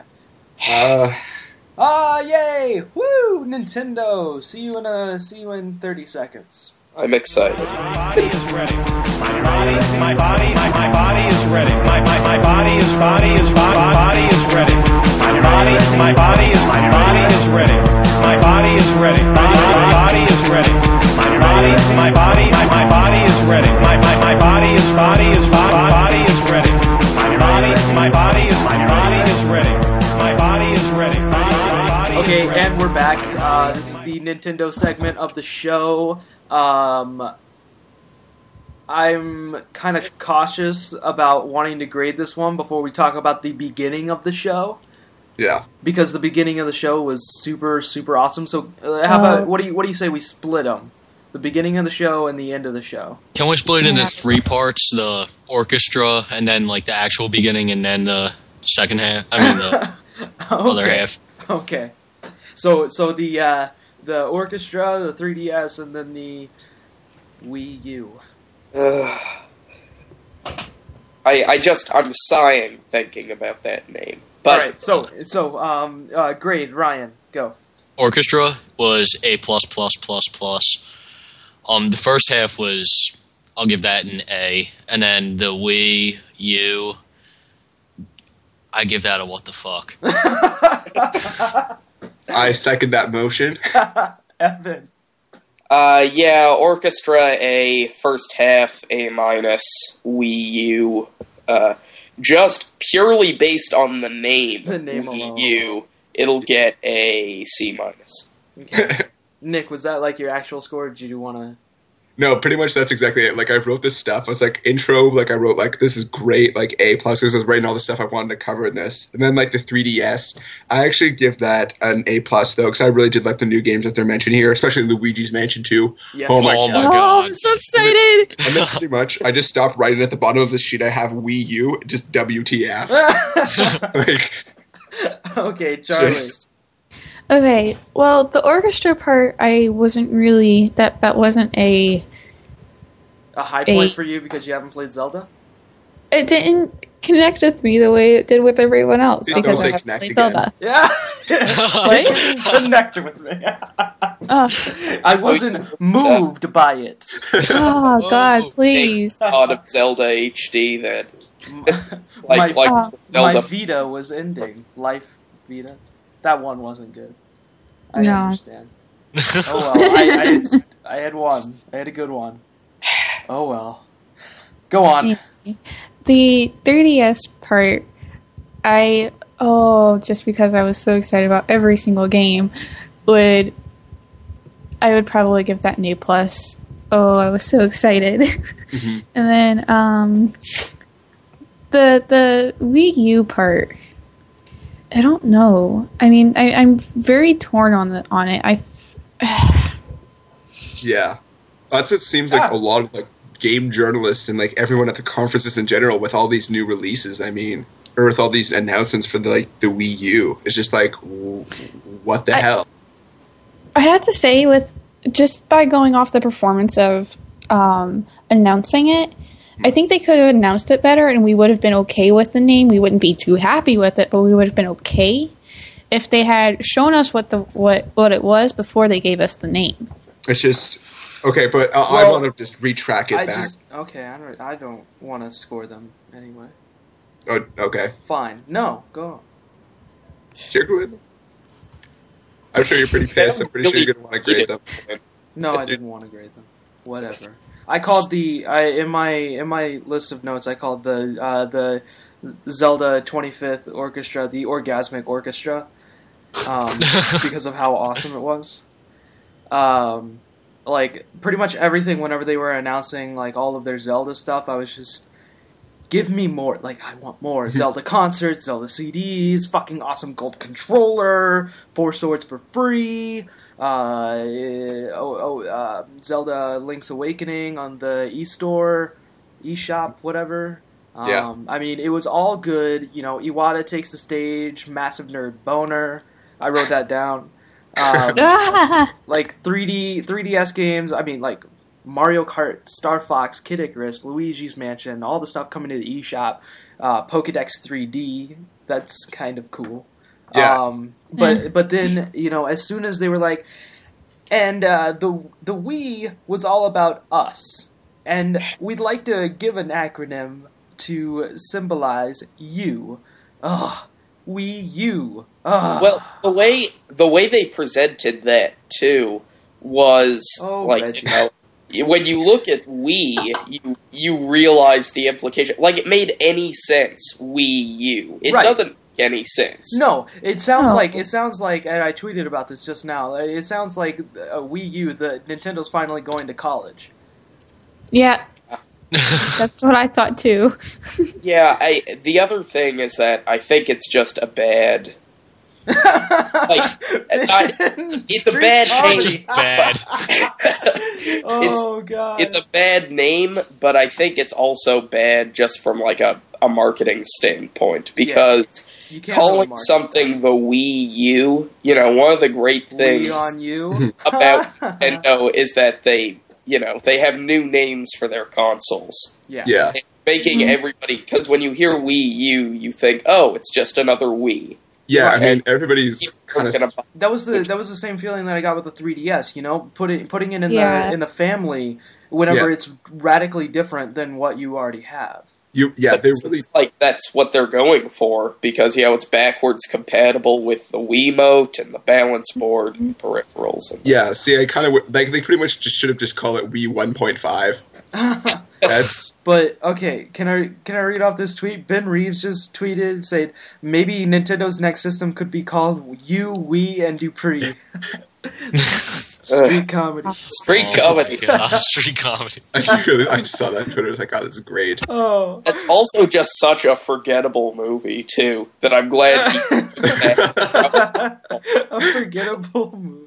Yay! Woo! Nintendo! See you in 30 seconds. I'm excited. My body is ready. My body is ready. My body is ready. My body is ready. My body is ready. My body is ready. My body is ready. My body is ready. My body is ready. My body is ready. Okay, and we're back. This is the Nintendo segment of the show. I'm kind of cautious about wanting to grade this one before we talk about the beginning of the show. Yeah. Because the beginning of the show was super, super awesome. So, how about what do you say we split them? The beginning of the show and the end of the show. Can we split it into 3 parts? The orchestra, and then like the actual beginning, and then the second half. I mean the other half. Okay. So the orchestra, the 3DS, and then the Wii U. I'm sighing thinking about that name. But All right. So grade, Ryan, go. Orchestra was A+++++. The first half was, I'll give that an A, and then the Wii U, I give that a what the fuck. I second that motion. Evan. Orchestra A, first half A-, Wii U. Just purely based on the name, Wii alone. U, it'll get a C-. Okay. Nick, was that like your actual score, or did you want to... No, pretty much that's exactly it. Like, I wrote this stuff. I was like, intro, like, I wrote, like, this is great, like, A+, because I was writing all the stuff I wanted to cover in this. And then, like, the 3DS, I actually give that an A+, though, because I really did like the new games that they're mentioning here, especially Luigi's Mansion 2. Yes. Oh my god. God. I'm so excited! And then pretty much, I just stopped writing at the bottom of the sheet. I have Wii U, just WTF. Like, Okay, Charlie. just, Okay, well, the orchestra part, I wasn't really... That wasn't a... A high point for you because you haven't played Zelda? It didn't connect with me the way it did with everyone else. Please don't because say I haven't connect played again. Zelda. Yeah. What? Connect with me. Oh, I wasn't moved by it. oh Whoa. God, please. Out of Zelda HD then. my, Zelda. my Vita was ending. Life Vita. That one wasn't good. I No. understand. Oh well, I had one. I had a good one. Oh well. Go on. The 3DS part, just because I was so excited about every single game, I would probably give that an A+. Oh, I was so excited. Mhm. And then the Wii U part, I don't know. I mean, I'm very torn on it. yeah. That's what seems like a lot of, like, game journalists and, like, everyone at the conferences in general with all these new releases, I mean, or with all these announcements for, the Wii U. It's just like, what the hell? I have to say, just by going off the performance of announcing it, I think they could have announced it better, and we would have been okay with the name. We wouldn't be too happy with it, but we would have been okay if they had shown us what it was before they gave us the name. It's just okay, but I want to just retrack it back. I don't want to score them anyway. Oh, okay, Fine. No, go on. you're good. I'm sure you're pretty pissed. I'm pretty sure you're gonna want to grade them. No, I didn't want to grade them. Whatever. I called in my list of notes. I called the Zelda 25th Orchestra the Orgasmic Orchestra, because of how awesome it was. Like pretty much everything. Whenever they were announcing like all of their Zelda stuff, I was just, give me more. Like, I want more. Zelda concerts, Zelda CDs, fucking awesome gold controller, 4 swords for free. Zelda Link's Awakening on the eStore, eShop, whatever. Yeah. I mean, it was all good. You know, Iwata takes the stage, massive nerd boner. I wrote that down. Like 3DS games. I mean, like Mario Kart, Star Fox, Kid Icarus, Luigi's Mansion, all the stuff coming to the eShop, Pokédex 3D. That's kind of cool. Yeah. But then, as soon as they were like, and the Wii was all about us, and we'd like to give an acronym to symbolize you. Ugh, Wii U. Ugh. Well, the way they presented that too was Reggie. when you look at Wii, you realize the implication. Like, it made any sense. Wii U. It Right. doesn't make any sense. No, it sounds like, and I tweeted about this just now. It sounds like Wii U, the Nintendo's finally going to college. Yeah, that's what I thought too. Yeah, the other thing is that I think it's just a bad. It's a bad name. It's just bad. Oh god, It's a bad name, but I think it's also bad just from like a marketing standpoint, because you can't calling really market something the Wii U, one of the great things Wii on you. about Nintendo is that they have new names for their consoles. Yeah. Yeah. Making everybody, because when you hear Wii U, you think, oh, it's just another Wii. Yeah, Right. I mean, everybody's kind of... That was the same feeling that I got with the 3DS. Putting it in Yeah. the family whenever Yeah. it's radically different than what you already have. They're really... Like, that's what they're going for, because, it's backwards compatible with the Wiimote and the balance board and peripherals. And Yeah, see, I kind of... Like, they pretty much just should have just called it Wii 1.5. That's... But okay, can I read off this tweet? Ben Reeves just tweeted, said maybe Nintendo's next system could be called You, We, and Dupree. Street comedy. Street comedy. My gosh, street comedy. I just saw that on Twitter. I was like, oh, this is great. Oh, It's also just such a forgettable movie, too, that I'm glad a forgettable movie.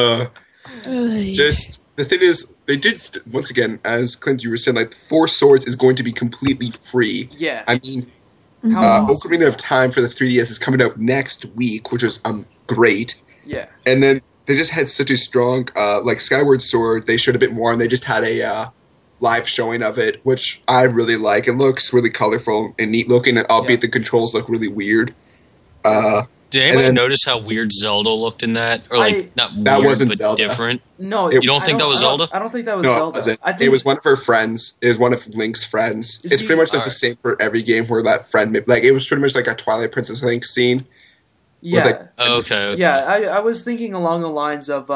Just the thing is, they did once again, as Clint, you were saying, like Four Swords is going to be completely free. Yeah. I mean, How awesome Ocarina of Time for the 3DS is coming out next week, which is great. Yeah. And then they just had such a strong, like Skyward Sword. They showed a bit more, and they just had a live showing of it, which I really like. It looks really colorful and neat looking, and albeit the controls look really weird. Did anybody then- notice how weird Zelda looked in that? Or not weird, That wasn't but Zelda. different? No, You don't think that was Zelda? I don't think that was No, Zelda. it wasn't. I think It was one of her friends. It was one of Link's friends. It's See, pretty much like the alright. same for every game where that friend, like it was pretty much like a Twilight Princess Link scene. Yeah. With, like, Oh, okay. Yeah, I was thinking along the lines of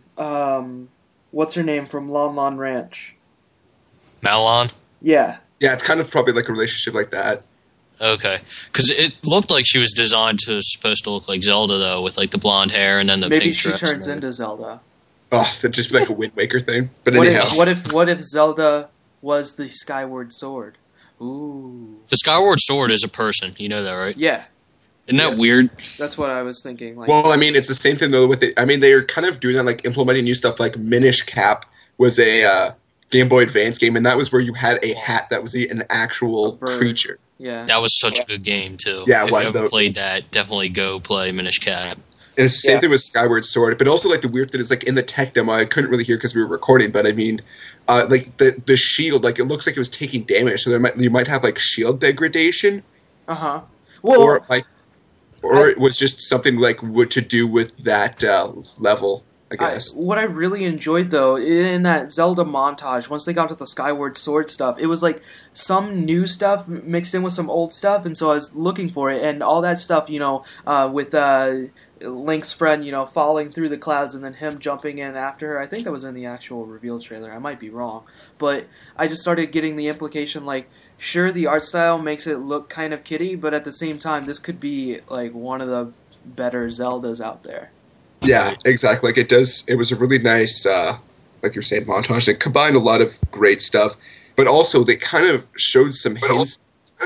what's her name from Lon Lon Ranch? Malon? Yeah. Yeah, it's kind of probably like a relationship like that. Okay. Because it looked like she was supposed to look like Zelda, though, with like the blonde hair and then the Maybe pink she dress. turns and into Zelda. Oh, that'd just be like a Wind Waker thing. But What anyhow, what if Zelda was the Skyward Sword? Ooh. The Skyward Sword is a person. You know that, right? Yeah, Isn't that weird? that's what I was thinking. Like, well, I mean, it's the same thing though with it. I mean, they're kind of doing that, like implementing new stuff. Like Minish Cap was a Game Boy Advance game, and that was where you had a hat that was an actual A bird. creature. yeah. That was such a good game, too. Yeah, it if was, you haven't though. played that, definitely go play Minish Cap. And it's the same Yeah. thing with Skyward Sword, but also like the weird thing is like in the tech demo, I couldn't really hear because we were recording, but I mean, like the shield, like it looks like it was taking damage, so you might have like shield degradation, Uh-huh. Well, or it was just something like what to do with that level, I guess. what I really enjoyed, though, in that Zelda montage, once they got to the Skyward Sword stuff, it was like some new stuff mixed in with some old stuff, and so I was looking for it, and all that stuff, with Link's friend, falling through the clouds and then him jumping in after her. I think that was in the actual reveal trailer. I might be wrong. But I just started getting the implication, like, sure, the art style makes it look kind of kiddie, but at the same time, this could be, like, one of the better Zeldas out there. Yeah, exactly. Like it does. It was a really nice, like you're saying, montage. It combined a lot of great stuff, but also they kind of showed some hints.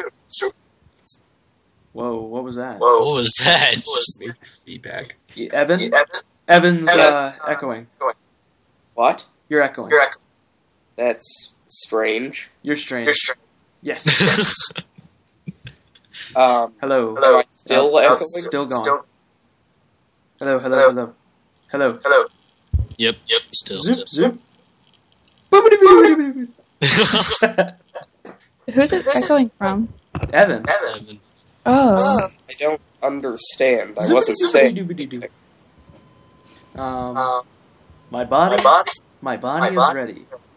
Whoa, what was that? What was that? Feedback. Evan? Evan's echoing. What? You're echoing. That's strange. You're strange. Yes. Hello. Am I still echoing? Still gone. Hello. Yep, still. Zoop, zoop. Who's it echoing from? Evan. Oh. I don't understand. I wasn't saying. My body is ready.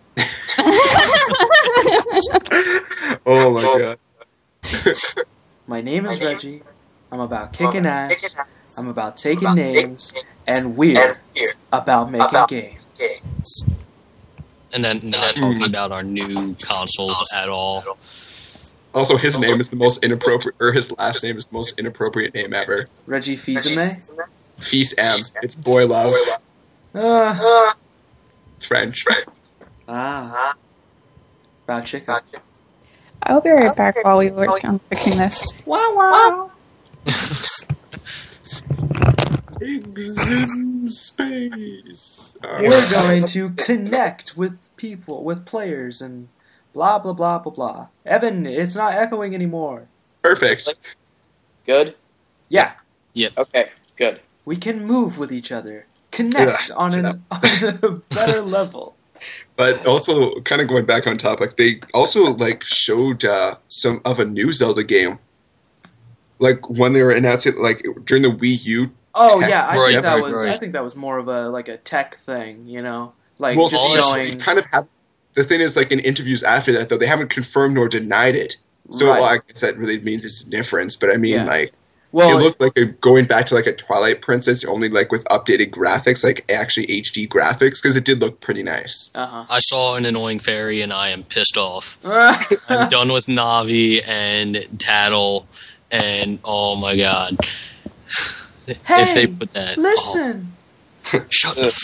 Oh my god. My name is Reggie. I'm about kicking ass. I'm about taking names, and we're about making games. And then not talking about our new consoles at all. Also, his name is the most inappropriate, or his last name is the most inappropriate name ever. Reggie Fils-Aimé? Fils M. It's boy love. It's French. About chicken. I'll be right back while we work on fixing this. Wow. Pigs in space. We're going to connect with people, with players, and blah, blah, blah, blah, blah. Evan, it's not echoing anymore. Perfect. Good? Yeah, Okay, good. we can move with each other. Connect on a better level. But also, kind of going back on topic, they also like showed some of a new Zelda game. Like when they were announcing, like during the Wii U. Oh yeah, I Right. think that was more of a like a tech thing, you know, like Well, just they showing. kind of have. The thing is, like in interviews after that, though, they haven't confirmed nor denied it. So Right. well, I guess that really means it's a difference. But I mean, Yeah. like. Well, It looked like going back to like a Twilight Princess, only like with updated graphics, like actually HD graphics, because it did look pretty nice. I saw an annoying fairy and I am pissed off. I'm done with Navi and Tattle and oh my god. Hey, if they put that. listen. Oh, shut the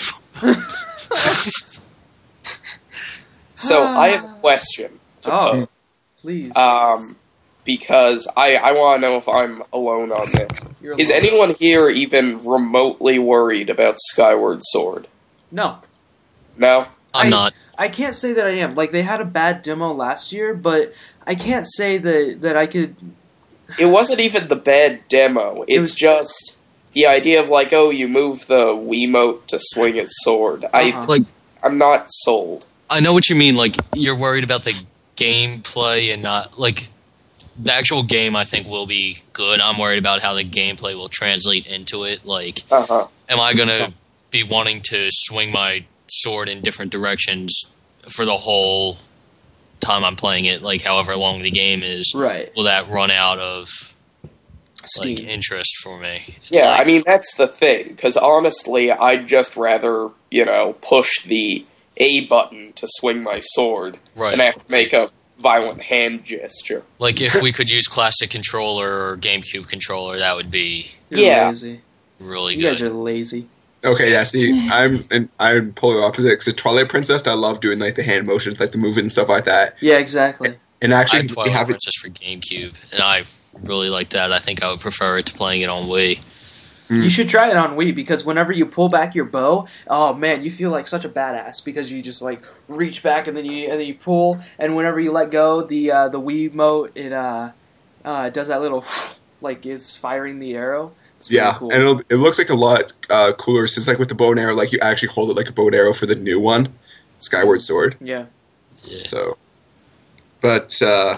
So, I have a question to pose. Please. Because I want to know if I'm alone on this. You're Is alone. anyone here even remotely worried about Skyward Sword? No. No? I'm not. I can't say that I am. Like, they had a bad demo last year, but I can't say that I could. It wasn't even the bad demo. It's was- just the idea of like, oh, you move the Wiimote to swing its sword. I'm not sold. I know what you mean. Like, you're worried about the gameplay and not, like, the actual game I think will be good. I'm worried about how the gameplay will translate into it. Like, am I going to be wanting to swing my sword in different directions for the whole time I'm playing it? Like, however long the game is. Right. Will that run out of, like, Steam. interest for me? It's Yeah, like- I mean, that's the thing. Because honestly, I'd just rather, push the A button to swing my sword Right. and have to make a violent hand gesture. Like, if we could use classic controller or GameCube controller, that would be You're Yeah. lazy. really You good. guys are lazy. Okay, yeah. See, I'm polar opposite. Because Twilight Princess, I love doing like the hand motions, like the movement and stuff like that. Yeah, exactly. And I actually, have we Twilight have it. Princess for GameCube, and I really like that. I think I would prefer it to playing it on Wii. You should try it on Wii because whenever you pull back your bow, oh man, you feel like such a badass because you just like reach back and then you pull, and whenever you let go, the Wiimote it does that little like it's firing the arrow. It's really Yeah, cool. and it looks like a lot cooler since like with the bow and arrow, like you actually hold it like a bow and arrow for the new one, Skyward Sword. Yeah. Yeah. So, but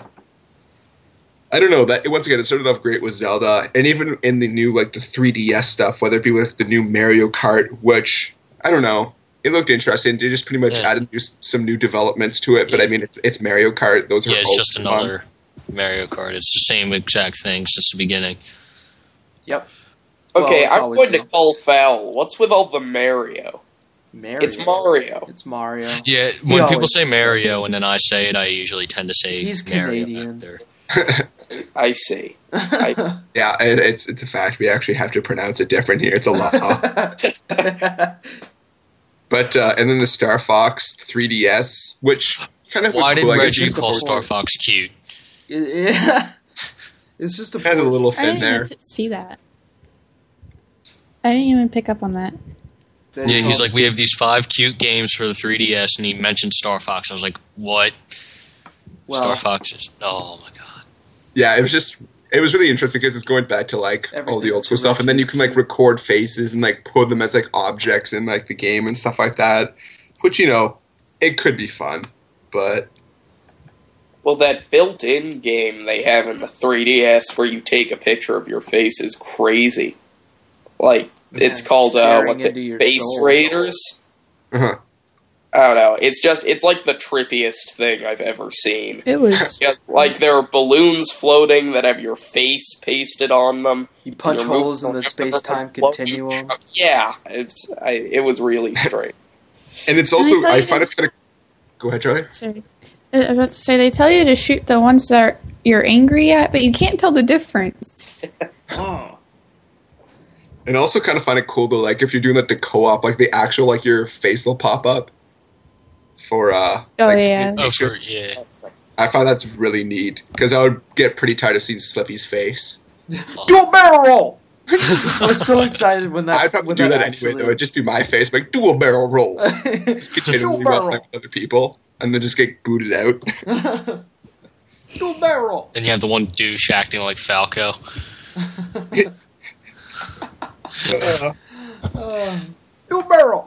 I don't know. That once again, it started off great with Zelda, and even in the new like the 3DS stuff, whether it be with the new Mario Kart, which I don't know, it looked interesting. They just pretty much Yeah. added some new developments to it. But I mean, it's Mario Kart. Those are Yeah, it's old just fun. another Mario Kart. It's the same exact thing since the beginning. Yep. Okay, Well, I'm always going to been. call foul. What's with all the Mario? Mario. It's Mario. It's Mario. Yeah, when people always say says Mario and then I say it, I usually tend to say He's Mario Canadian. after. I see. Yeah, it's a fact. We actually have to pronounce it different here. It's a law. But and then the Star Fox 3DS, which kind of was Why did cool. I guess Reggie it's call the Star point. Fox cute? It's just a has a little I fin didn't there. even see that. I didn't even pick up on that. Yeah, he's like, we have these 5 cute games for the 3DS, and he mentioned Star Fox. I was like, what? Well, Star Fox is... Oh, my God. Yeah, it was really interesting because it's going back to like all Everything the old school that's stuff, and then you can like original. record faces and like put them as like objects in like the game and stuff like that. Which it could be fun, but Well, that built-in game they have in the 3DS where you take a picture of your face is crazy. Like, it's called staring into your Face soul. Raiders. uh-huh. I don't know. It's like the trippiest thing I've ever seen. It was. Yeah, like there are balloons floating that have your face pasted on them. You punch You're holes in moving the around, space-time floating. continuum. Yeah, it was really strange. And it's Can I also, tell I you find that- it's kind of... Go ahead, Charlie. Sorry. I was about to say, they tell you to shoot the ones that you're angry at, but you can't tell the difference. Oh. And I also kind of find it cool, though, like, if you're doing, like, the co-op, like, the actual, like, your face will pop up for, Oh, like, yeah. Oh, for, pictures. yeah. I find that's really neat, because I would get pretty tired of seeing Slippy's face. Do a barrel roll! I was so excited when that. I'd have to when do that actually- anyway, though. It'd just be my face, like, do a barrel roll. Just continue Do a to barrel with other people, and then just get booted out. Do a barrel roll! Then you have the one douche acting like Falco. Do a barrel!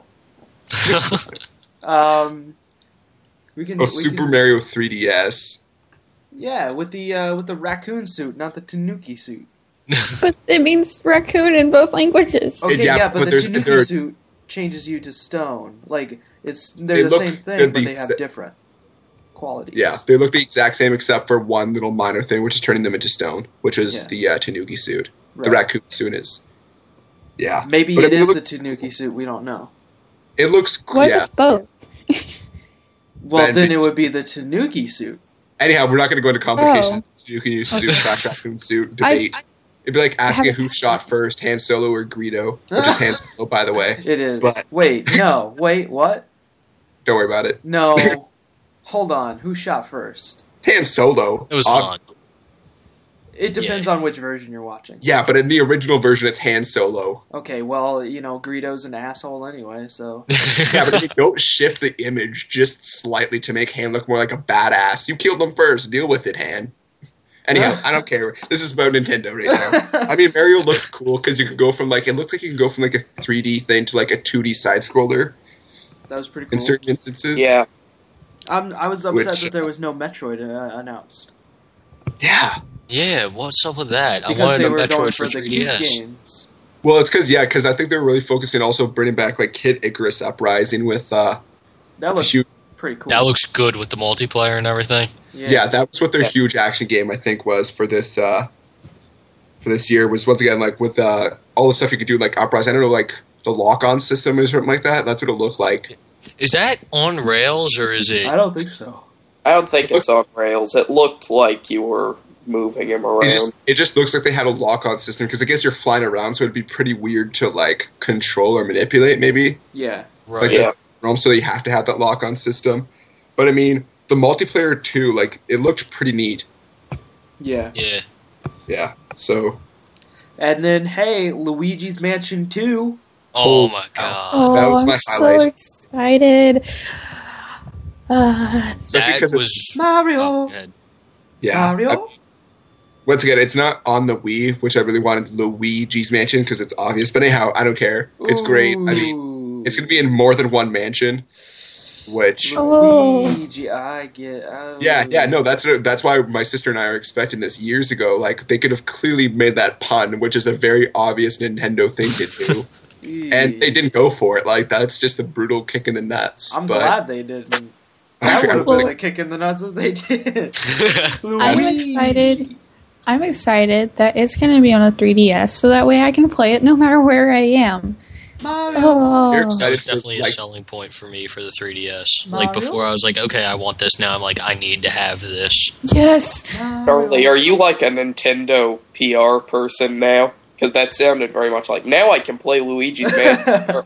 We can. Oh, Super Mario 3DS. Yeah, with the raccoon suit, not the Tanuki suit. But it means raccoon in both languages. Okay, Yeah, yeah, but but the there's- Tanuki there- suit changes you to stone. Like they're They the look- same they're thing, but the they have exa- different qualities. Yeah, they look the exact same except for one little minor thing, which is turning them into stone, which is Yeah. the Tanuki suit. The Right. raccoon suit is. Yeah. Maybe But it is looks, the Tanuki suit. We don't know. It looks What if yeah. it's both? Well, Man, then did- it would be the Tanuki suit. Anyhow, we're not going to go into complications. Oh. Tanuki suit, slash raccoon suit debate. It'd be like asking haven't who seen shot it. first, Han Solo or Greedo, which is Han Solo, by the way. It is. But- Wait, no. Wait, what? Don't worry about it. No. Hold on. Who shot first? Han Solo. It was ob- Han. It depends on which version you're watching. Yeah, but in the original version, it's Han Solo. Okay, well, Greedo's an asshole anyway, so. Yeah, but they don't shift the image just slightly to make Han look more like a badass. You killed him first. Deal with it, Han. Anyhow, I don't care. This is about Nintendo right now. I mean, Mario looks cool because you can go from it looks like you can go from like a 3D thing to like a 2D side scroller That was pretty in cool. certain instances. Yeah. I was upset Which, that there was no Metroid announced. Yeah. Yeah, what's up with that? I Because wanted they a were going Metroid for for the Cube 3DS. games. Well, it's because I think they're really focusing also bringing back like Kid Icarus Uprising with That looks huge. pretty cool. That looks good with the multiplayer and everything. Yeah, that was what their huge action game I think was for this year. Was once again like with all the stuff you could do like Uprising. I don't know, like the lock-on system or something like that. That's what it looked like. Is that on rails or is it? I don't think so. I don't think it's on rails. It looked like you were moving him around. It just looks like they had a lock-on system because I guess you're flying around, so it'd be pretty weird to like control or manipulate. Maybe Yeah. Right. like Yeah. the ROM, so you have to have that lock-on system. But I mean, the multiplayer too, like it looked pretty neat. Yeah. Yeah. Yeah. So And then, hey, Luigi's Mansion 2. Oh my god. Oh, That was I'm my so highlight. excited. especially That because was Mario. oh, good. Mario? Once again, it's not on the Wii, which I really wanted Luigi's Mansion because it's obvious. But anyhow, I don't care. It's great. I mean, Ooh. it's going to be in more than one mansion. Which Oh. Luigi, I get. Oh. yeah, no, that's why my sister and I are expecting this years ago. Like they could have clearly made that pun, which is a very obvious Nintendo thing to do, and they didn't go for it. Like that's just a brutal kick in the nuts. I'm but glad they didn't. I That would have was been like, a kick in the nuts if they did. I'm Luigi. excited. I'm excited that it's going to be on a 3DS, so that way I can play it no matter where I am. Mario. Oh, You're That excited was for, definitely a like, selling point for me for the 3DS. Mario? Like before, I was like, okay, I want this. Now I'm like, I need to have this. yes. Charlie, are you like a Nintendo PR person now? Because that sounded very much like, now I can play Luigi's Mansion.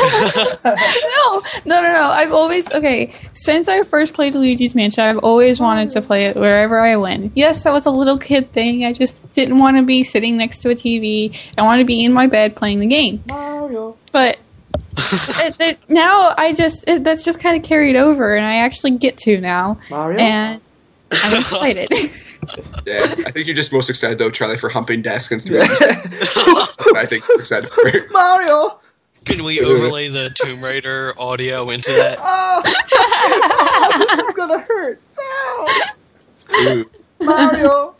No. I've always, since I first played Luigi's Mansion, I've always wanted to play it wherever I went. Yes, that was a little kid thing. I just didn't want to be sitting next to a TV. I wanted to be in my bed playing the game. Mario. But now that's just kind of carried over, and I actually get to now. Mario. And I'm excited. yeah, I think you're just most excited though, Charlie, for humping desk and 3D. I think you're excited for it. Mario. Can we overlay the Tomb Raider audio into that? Oh, this is gonna hurt. No. Mario.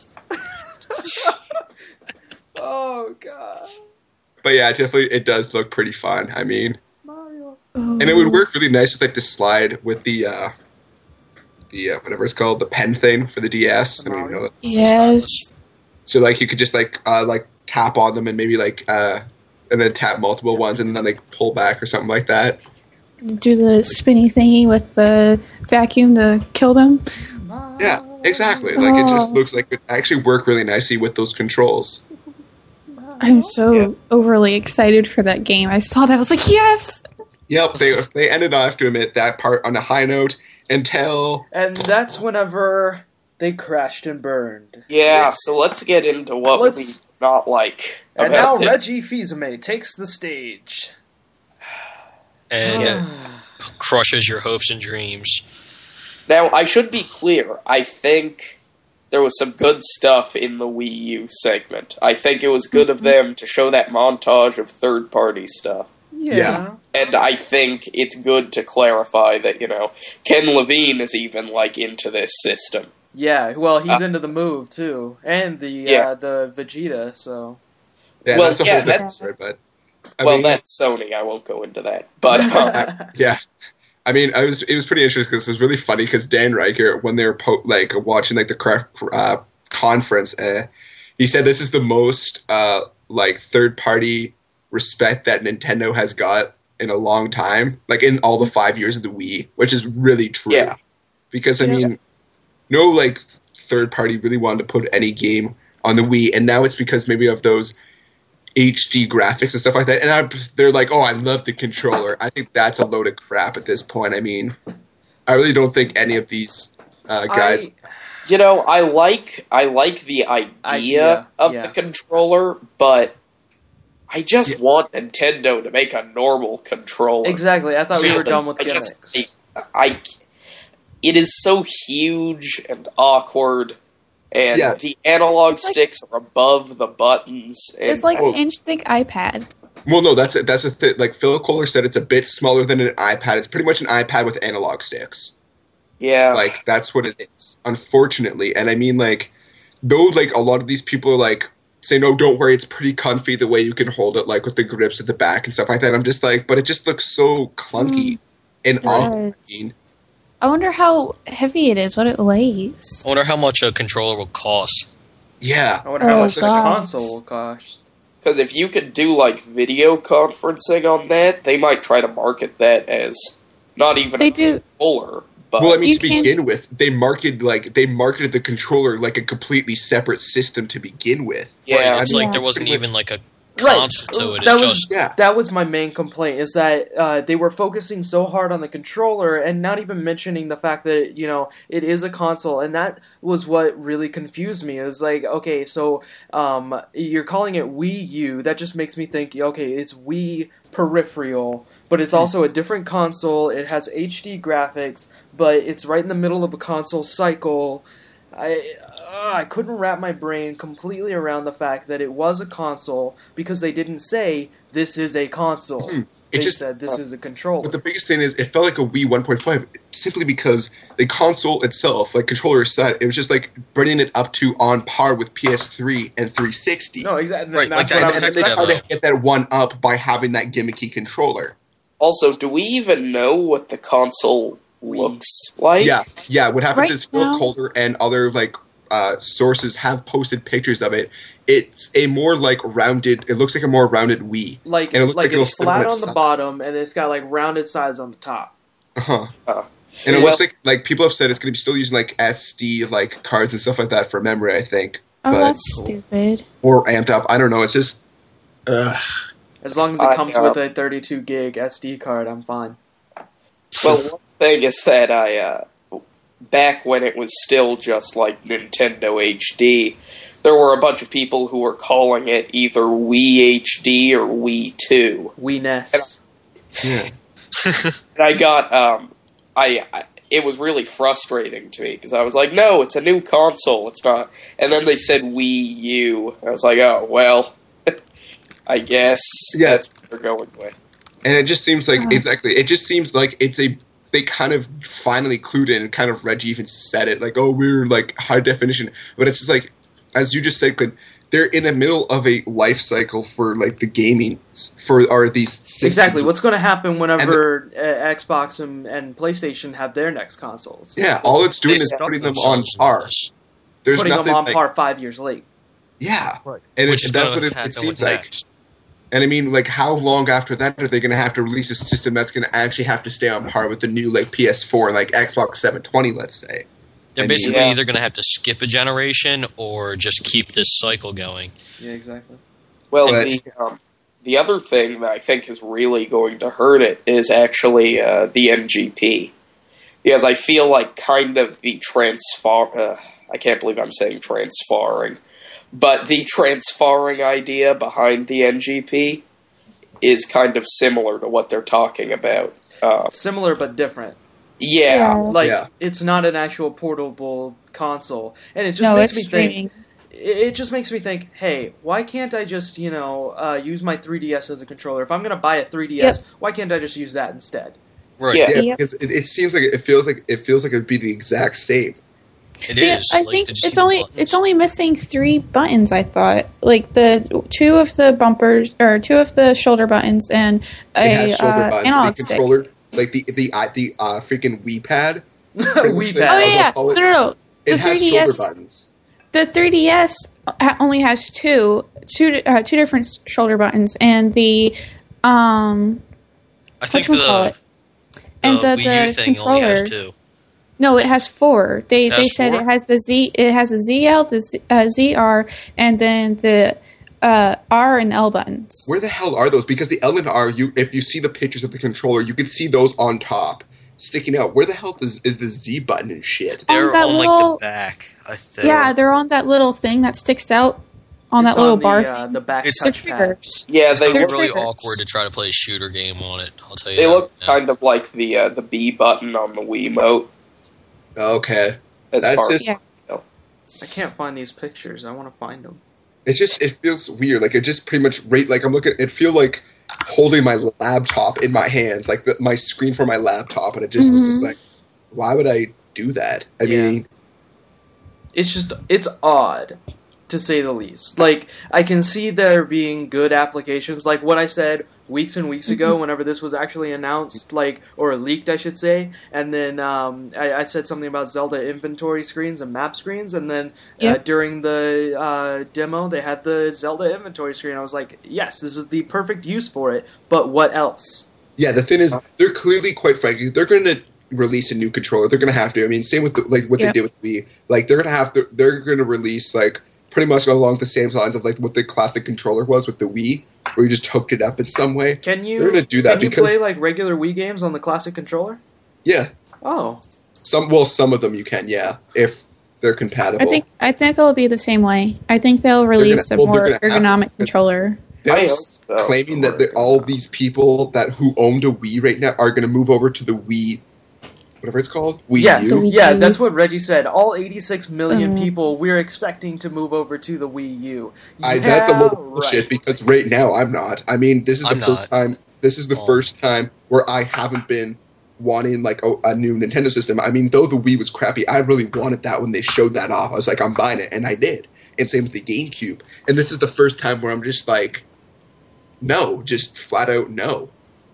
Oh god. But yeah, definitely, it does look pretty fun. I mean, Mario. and it would work really nice with like the slide with the whatever it's called, the pen thing for the DS. I mean, you know, Yes. so like you could just like tap on them and maybe like and then tap multiple ones and then like pull back or something like that. Do the spinny thingy with the vacuum to kill them. Yeah, exactly. Like it just looks like it actually work really nicely with those controls. I'm so overly excited for that game. I saw that. I was like, yes! Yep, they ended off to admit that part on a high note until And that's whenever they crashed and burned. Yeah, so let's get into what we do not like. And now about this. Reggie Fils-Aimé takes the stage. And crushes your hopes and dreams. Now, I should be clear. I think there was some good stuff in the Wii U segment. I think it was good of them to show that montage of third-party stuff. Yeah. And I think it's good to clarify that, you know, Ken Levine is even, like, into this system. Yeah, well, he's into the move, too. And the Vegeta, so... yeah, Well, that's a yeah, whole different that's- story, but That's Sony. I won't go into that. But, yeah. I mean, it was pretty interesting because it was really funny because Dan Riker, when they were watching like the conference, he said this is the most like third party respect that Nintendo has got in a long time, like in all the 5 years of the Wii, which is really true. Yeah. Because I mean, no like third party really wanted to put any game on the Wii, and now it's because maybe of those HD graphics and stuff like that, and they're like, "Oh, I love the controller." I think that's a load of crap at this point. I mean, I really don't think any of these guys. you know, I like the idea of the controller, but I just want Nintendo to make a normal controller. Exactly, I thought we were done with gimmicks. It is so huge and awkward, and the analog sticks are above the buttons. And It's like an inch-thick iPad. Well, no, that's a thing. Like Phil Kohler said, it's a bit smaller than an iPad. It's pretty much an iPad with analog sticks. Yeah, like that's what it is, unfortunately. And I mean, like, though, like a lot of these people are like say, "No, don't worry, it's pretty comfy the way you can hold it, like with the grips at the back and stuff like that." I'm just like, but it just looks so clunky and awkward. I wonder how heavy it is, what it weighs. I wonder how much a controller will cost. Yeah. I wonder how much the console will cost. Because if you could do, like, video conferencing on that, they might try to market that as not even a controller. But Well, I mean, to begin with, they marketed the controller like a completely separate system to begin with. Yeah, it's like there wasn't even like a console to it. It's That was my main complaint, is that they were focusing so hard on the controller and not even mentioning the fact that, you know, it is a console, and that was what really confused me. It was like, okay, so you're calling it Wii U, that just makes me think, okay, it's Wii peripheral, but it's also a different console, it has HD graphics, but it's right in the middle of a console cycle. I couldn't wrap my brain completely around the fact that it was a console because they didn't say this is a console. They said this is a controller. But the biggest thing is, it felt like a Wii 1.5 simply because the console itself, like controller set, it was just like bringing it up to on par with PS3 and 360. No, exactly. Right, That's like what that I was They expecting. tried to get that one up by having that gimmicky controller. also, do we even know what the console looks like? Yeah. What happens Right is Phil now- Coulter and other like sources have posted pictures of it. It's a more like rounded. It looks like a more rounded Wii. Like and it looks like it'll it's sit flat on on its the side. bottom, and it's got like rounded sides on the top. And it looks like people have said it's going to be still using like SD like cards and stuff like that for memory. I think. Oh, But- that's stupid. or amped up. I don't know. It's just. As long as it comes with a 32 gig SD card, I'm fine. Well, one thing is that I, back when it was still just like Nintendo HD, there were a bunch of people who were calling it either Wii HD or Wii 2. Wii NES. And I got, it was really frustrating to me, because I was like, no, it's a new console, it's not. And then they said Wii U. I was like, oh, well, I guess that's what they're going with. And it just seems like exactly. It just seems like they kind of finally clued in, and kind of Reggie even said it, like, oh, we're like high definition. But it's just like, as you just said, Clint, they're in the middle of a life cycle for like the gaming these systems. Exactly. What's going to happen whenever Xbox and PlayStation have their next consoles? Yeah, all it's doing is putting them on par. There's putting nothing them on like, par 5 years late. Yeah, and that's what it seems like. And I mean, like, how long after that are they going to have to release a system that's going to actually have to stay on par with the new, like, PS4 and, like, Xbox 720, let's say? They're basically either going to have to skip a generation or just keep this cycle going. Yeah, exactly. Well, the other thing that I think is really going to hurt it is actually the MGP. Because I feel like kind of the I can't believe I'm saying transferring. But the transferring idea behind the NGP is kind of similar to what they're talking about. Similar but different. Yeah. It's not an actual portable console. And it just makes me think... It just makes me think, hey, why can't I just, use my 3DS as a controller? If I'm going to buy a 3DS, why can't I just use that instead? Right. Yeah, because it seems like it feels like it would be the exact same. It is. I think it's only missing 3 buttons. I thought, like the 2 of the bumpers or 2 of the shoulder buttons and analog stick. Controller, like the freaking Wii Pad. Wii Pad. Oh yeah, no. It has 3DS, shoulder buttons. The 3DS only has two different shoulder buttons, and the I think the Wii U thing only has 2. No, it has 4. They said 4? it has the Z. It has the ZL, the ZR, and then the R and L buttons. Where the hell are those? Because the L and R, if you see the pictures of the controller, you can see those on top, sticking out. Where the hell is the Z button and shit? They're on like the back, I think. Yeah, they're on that little thing that sticks out on that little bar thing. The back It's touchpad. Yeah, they look really triggers. awkward to try to play a shooter game on it. I'll tell you. They look kind of like the B button on the Wiimote. Okay. I can't find these pictures. I want to find them. It feels weird. Like, it just pretty much I'm looking, it feel like holding my laptop in my hands, like my screen for my laptop, and it just is just like, why would I do that? I mean, it's odd, to say the least. Like, I can see there being good applications, like what I said weeks and weeks ago, whenever this was actually announced, or leaked, I should say, and then I said something about Zelda inventory screens and map screens, and then during the demo, they had the Zelda inventory screen. I was like, yes, this is the perfect use for it, but what else? Yeah, the thing is, they're clearly, quite frankly, they're going to release a new controller. They're going to have to. I mean, same with what they did with Wii. Like, they're going to release, like, pretty much along the same lines of like what the classic controller was with the Wii, where you just hooked it up in some way. They're going to do that because play like regular Wii games on the classic controller? Yeah. Oh. Some of them you can, yeah, if they're compatible. I think it'll be the same way. I think they'll release a more ergonomic controller. They're claiming that all these people who owned a Wii right now are going to move over to the Wii. Whatever it's called? Wii U? Yeah, that's what Reggie said. All 86 million people we're expecting to move over to the Wii U. That's a little bullshit because right now I'm not. I mean, this is the first time. This is the first time where I haven't been wanting like a new Nintendo system. I mean, though the Wii was crappy, I really wanted that when they showed that off. I was like, I'm buying it, and I did. And same with the GameCube. And this is the first time where I'm just like, no, just flat out no.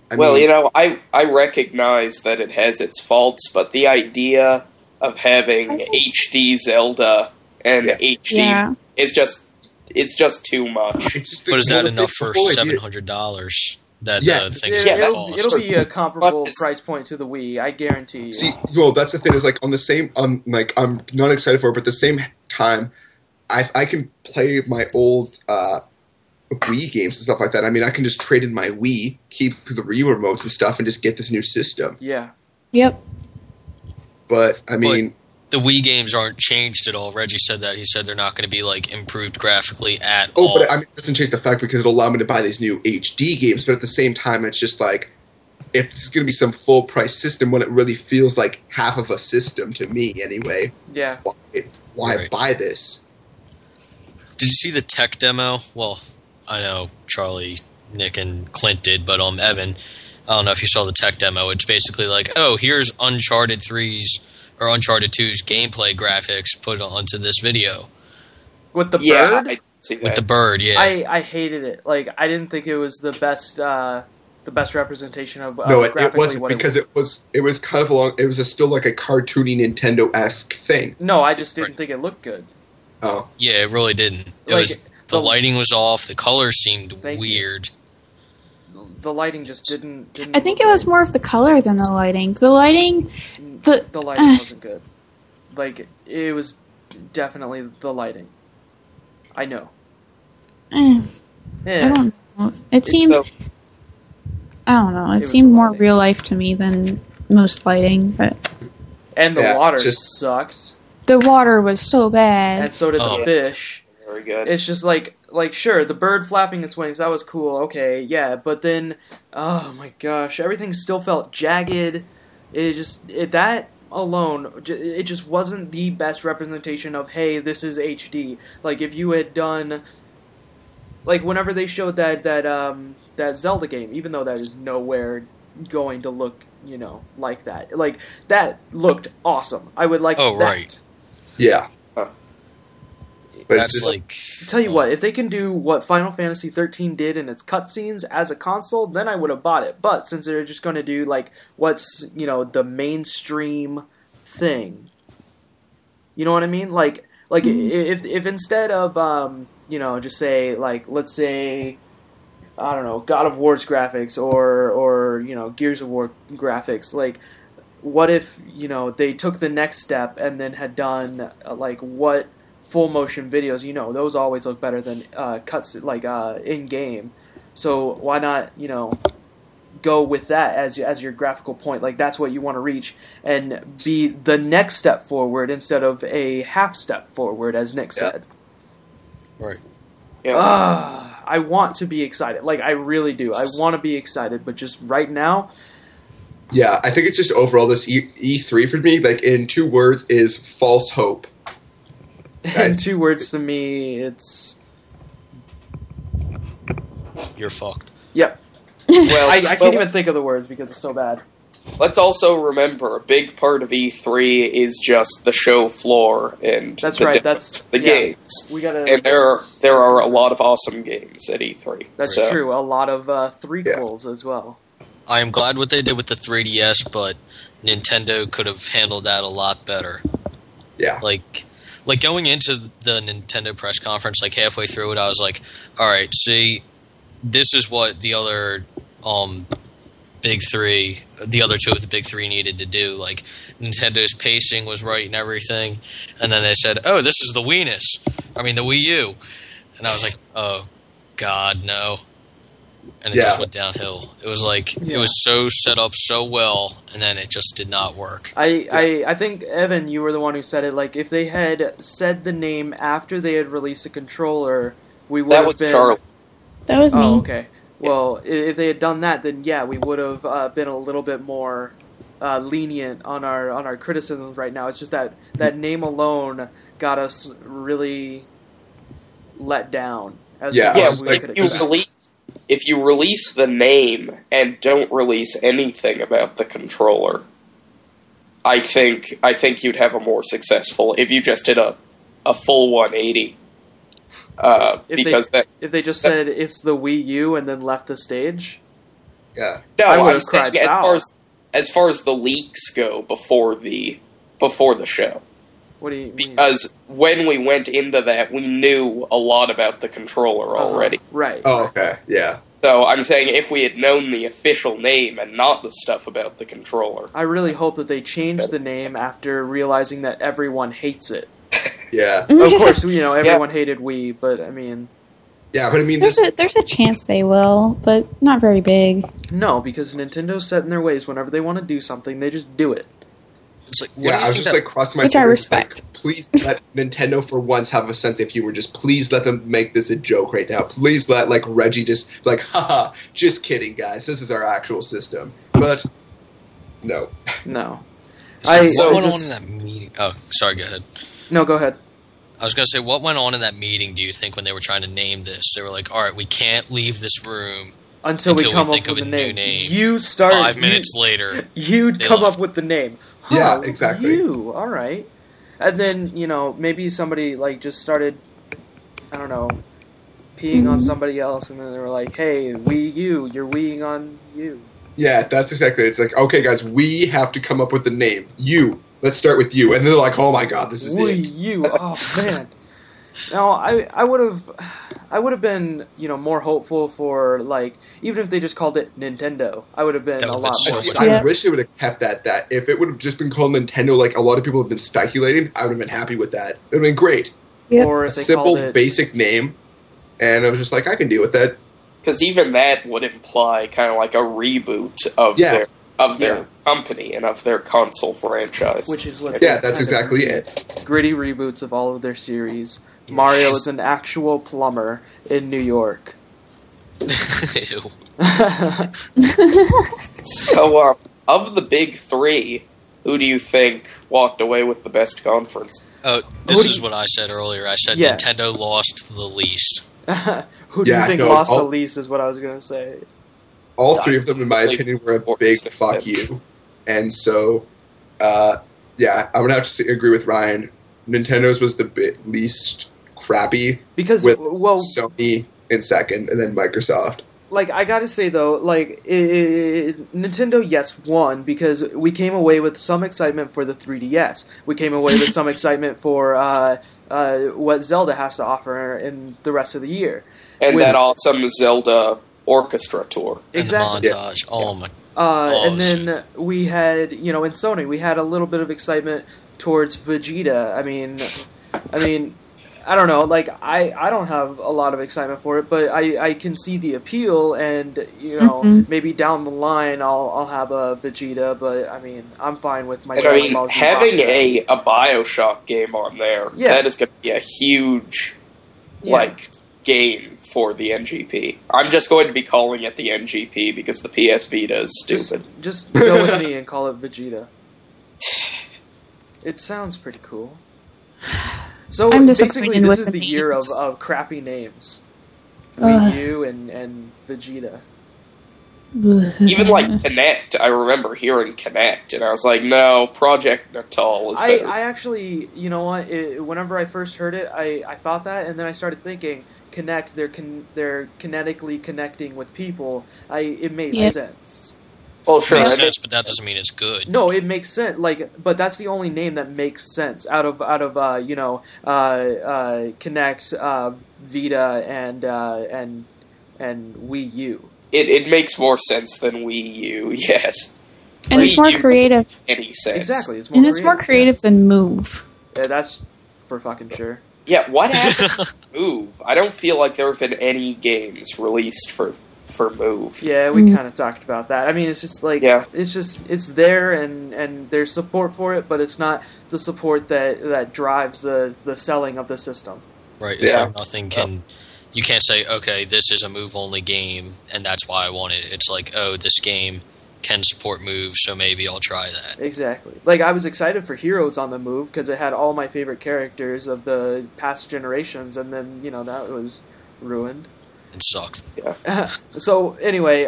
I recognize that it has its faults, but the idea of having HD Zelda and HD is just too much. But is that enough for $700? It'll be a comparable price point to the Wii, I guarantee you. See, well, that's the thing is like on the same, I'm not excited for it, but at the same time, I can play my old Wii games and stuff like that. I mean, I can just trade in my Wii, keep the Wii remotes and stuff, and just get this new system. Yeah. Yep. But I mean, the Wii games aren't changed at all. Reggie said that. He said they're not going to be like improved graphically at all. Oh, but I mean, it doesn't change the fact because it'll allow me to buy these new HD games. But at the same time, it's just like, if this is going to be some full price system when it really feels like half of a system to me anyway. Yeah. Why buy this? Did you see the tech demo? Well, I know Charlie, Nick, and Clint did, but Evan, I don't know if you saw the tech demo. It's basically like, oh, here's Uncharted 3's or Uncharted 2's gameplay graphics put onto this video. With the Yeah, bird? I see that. With the bird, yeah. I hated it. Like, I didn't think it was the best representation of No, it graphically wasn't what because it was kind of along. It was still like a cartoony Nintendo-esque thing. No, I just didn't think it looked good. Oh, Yeah, it really didn't. It Like, was the lighting was off. The colors seemed Thank you. weird. The lighting just didn't I think look it was good. more of the color than the lighting. The lighting, The lighting wasn't good. Like, it was definitely the lighting. I know. I Yeah. don't know. It seemed, So- I don't know. It was seemed the more lighting. real life to me than most lighting. But And the Yeah, water just- sucked. the water was so bad. And so did Oh. the fish. Very good. It's just like sure, the bird flapping its wings, that was cool, okay, yeah, but then, oh my gosh, everything still felt jagged. That alone, it just wasn't the best representation of, hey, this is HD. Like, if you had done, like, whenever they showed that Zelda game, even though that is nowhere going to look, like that. Like, that looked awesome. I would like Oh, that. right. yeah. But it's That's just like... Tell you what, if they can do what Final Fantasy 13 did in its cutscenes as a console, then I would have bought it. But since they're just going to do like what's the mainstream thing, you know what I mean? Like if instead of just say like let's say I don't know God of War's graphics or Gears of War graphics, like what if they took the next step and then had done like what full motion videos, those always look better than cuts like in game. So why not, go with that as your graphical point? Like that's what you want to reach and be the next step forward instead of a half step forward, as Nick said. Right. Yeah. I want to be excited. Like I really do. I want to be excited, but just right now, yeah. I think it's just overall this E3 for me, like in 2 words, is false hope. in That's- 2 words to me, it's You're fucked. yep. Well, I can't even think of the words because it's so bad. let's also remember a big part of E3 is just the show floor and That's the right. demos, That's the yeah. games. We gotta. And there are a lot of awesome games at E3. That's so, true. A lot of threequels as well. I am glad what they did with the 3DS, but Nintendo could have handled that a lot better. Yeah. Like going into the Nintendo press conference, like halfway through it, I was like, all right, see, this is what the other big three, the other 2 of the big 3 needed to do. Like, Nintendo's pacing was right and everything. And then they said, oh, this is the the Wii U. And I was like, oh, God, no. And it just went downhill. It was like, it was so set up so well, and then it just did not work. I think, Evan, you were the one who said it. Like, if they had said the name after they had released a controller, we would that have was been... Charlie. That was me. Oh, okay. Well, if they had done that, then yeah, we would have been a little bit more lenient on our criticisms right now. It's just that name alone got us really let down. Yeah, Yeah, was we like, could if expect. you release the name and don't release anything about the controller, I think you'd have a more successful if you just did a full 180. If they just said it's the Wii U and then left the stage, Yeah. No, I would've I'm saying cried foul. as far as the leaks go before the show. what do you mean? Because when we went into that, we knew a lot about the controller already. Right. Oh, okay. Yeah. So I'm saying if we had known the official name and not the stuff about the controller. I really hope that they changed the name after realizing that everyone hates it. Yeah. Of course, everyone hated Wii, but I mean, Yeah, but I mean, There's a chance they will, but not very big. no, because Nintendo's set in their ways. Whenever they want to do something, they just do it. It's like, what yeah, do I you was think just that, like crossing my Which I fingers, just, like, respect. please let Nintendo for once have a sense of humor. Just please let them make this a joke right now. Please let like Reggie just like, haha, just kidding, guys. This is our actual system. But no. No. what went on just- in that meeting? Oh, sorry, go ahead. No, go ahead. I was going to say, what went on in that meeting, do you think, when they were trying to name this? They were like, all right, we can't leave this room until we come think up of with a a new name. name. You start 5 minutes later, You'd they come left. up with the name. Yeah, exactly. You, all right. And then, maybe somebody, just started, I don't know, peeing on somebody else, and then they were like, hey, you're weeing on you. Yeah, that's exactly it. It's like, okay, guys, we have to come up with the name. You. Let's start with you. And then they're like, oh my god, this is it. You. Oh, man. No, I would have been, more hopeful for, even if they just called it Nintendo, I would have been That a would've lot been more. so much I wish they would have kept that. If it would have just been called Nintendo, like a lot of people have been speculating, I would have been happy with that. It would have been great. Yep. Or A if they simple, called it, basic name. And I was just like, I can deal with that. Because even that would imply kind of like a reboot of Yeah. their company and of their console franchise. which is what Yeah, they that's kind of exactly did. it. Gritty reboots of all of their series. Mario is an actual plumber in New York. Ew. So, of the big three, who do you think walked away with the best conference? Oh, this is what I said earlier. I said Yeah. Nintendo lost the least. Who do you Yeah, think no, lost the all- least is what I was going to say. All three of them, in my opinion, were a big fuck you. And so, yeah, I'm going to have to agree with Ryan. Nintendo's was the least crappy, Because, with well, Sony in second, and then Microsoft. I gotta say though, Nintendo, yes, won because we came away with some excitement for the 3DS. We came away with some excitement for what Zelda has to offer in the rest of the year. And With- that awesome Zelda orchestra tour. Exactly. And the montage. Oh my. And then we had, in Sony, we had a little bit of excitement towards Vegeta. I mean, I don't know. I don't have a lot of excitement for it, but I can see the appeal, and maybe down the line I'll have a Vegeta. But I mean, I'm fine with my. And Dragon Ball Z having roster. a Bioshock game on there, Yeah. that is going to be a huge, game for the NGP. I'm just going to be calling it the NGP because the PS Vita is stupid. Just go with me and call it Vegeta. It sounds pretty cool. So I'm basically, disappointed this with is the the year names. of crappy names. Ugh. Wii U and Vegeta. Even Kinect, I remember hearing Kinect, and I was like, no, Project Natal is better. I actually, you know what? Whenever I first heard it, I thought that, and then I started thinking, Kinect, they're kinetically connecting with people. It made Yeah. sense. Well, sure. Makes I mean, sense, but that doesn't mean it's good. No, it makes sense. But that's the only name that makes sense out of Kinect, Vita, and Wii U. it makes more sense than Wii U, yes. And it's more Wii U doesn't creative. make Any sense. Exactly, it's more And it's more creative than Move. Yeah, that's for fucking sure. Yeah, what happened to Move? I don't feel like there have been any games released for Move. Yeah, we kind of talked about that. I mean, it's just Yeah. it's there, and there's support for it, but it's not the support that drives the selling of the system. Right. It's Yeah. like nothing can. You can't say, okay, this is a move-only game, and that's why I want it. It's like, oh, this game can support Move, so maybe I'll try that. Exactly. I was excited for Heroes on the Move because it had all my favorite characters of the past generations, and then that was ruined. It sucked. So anyway,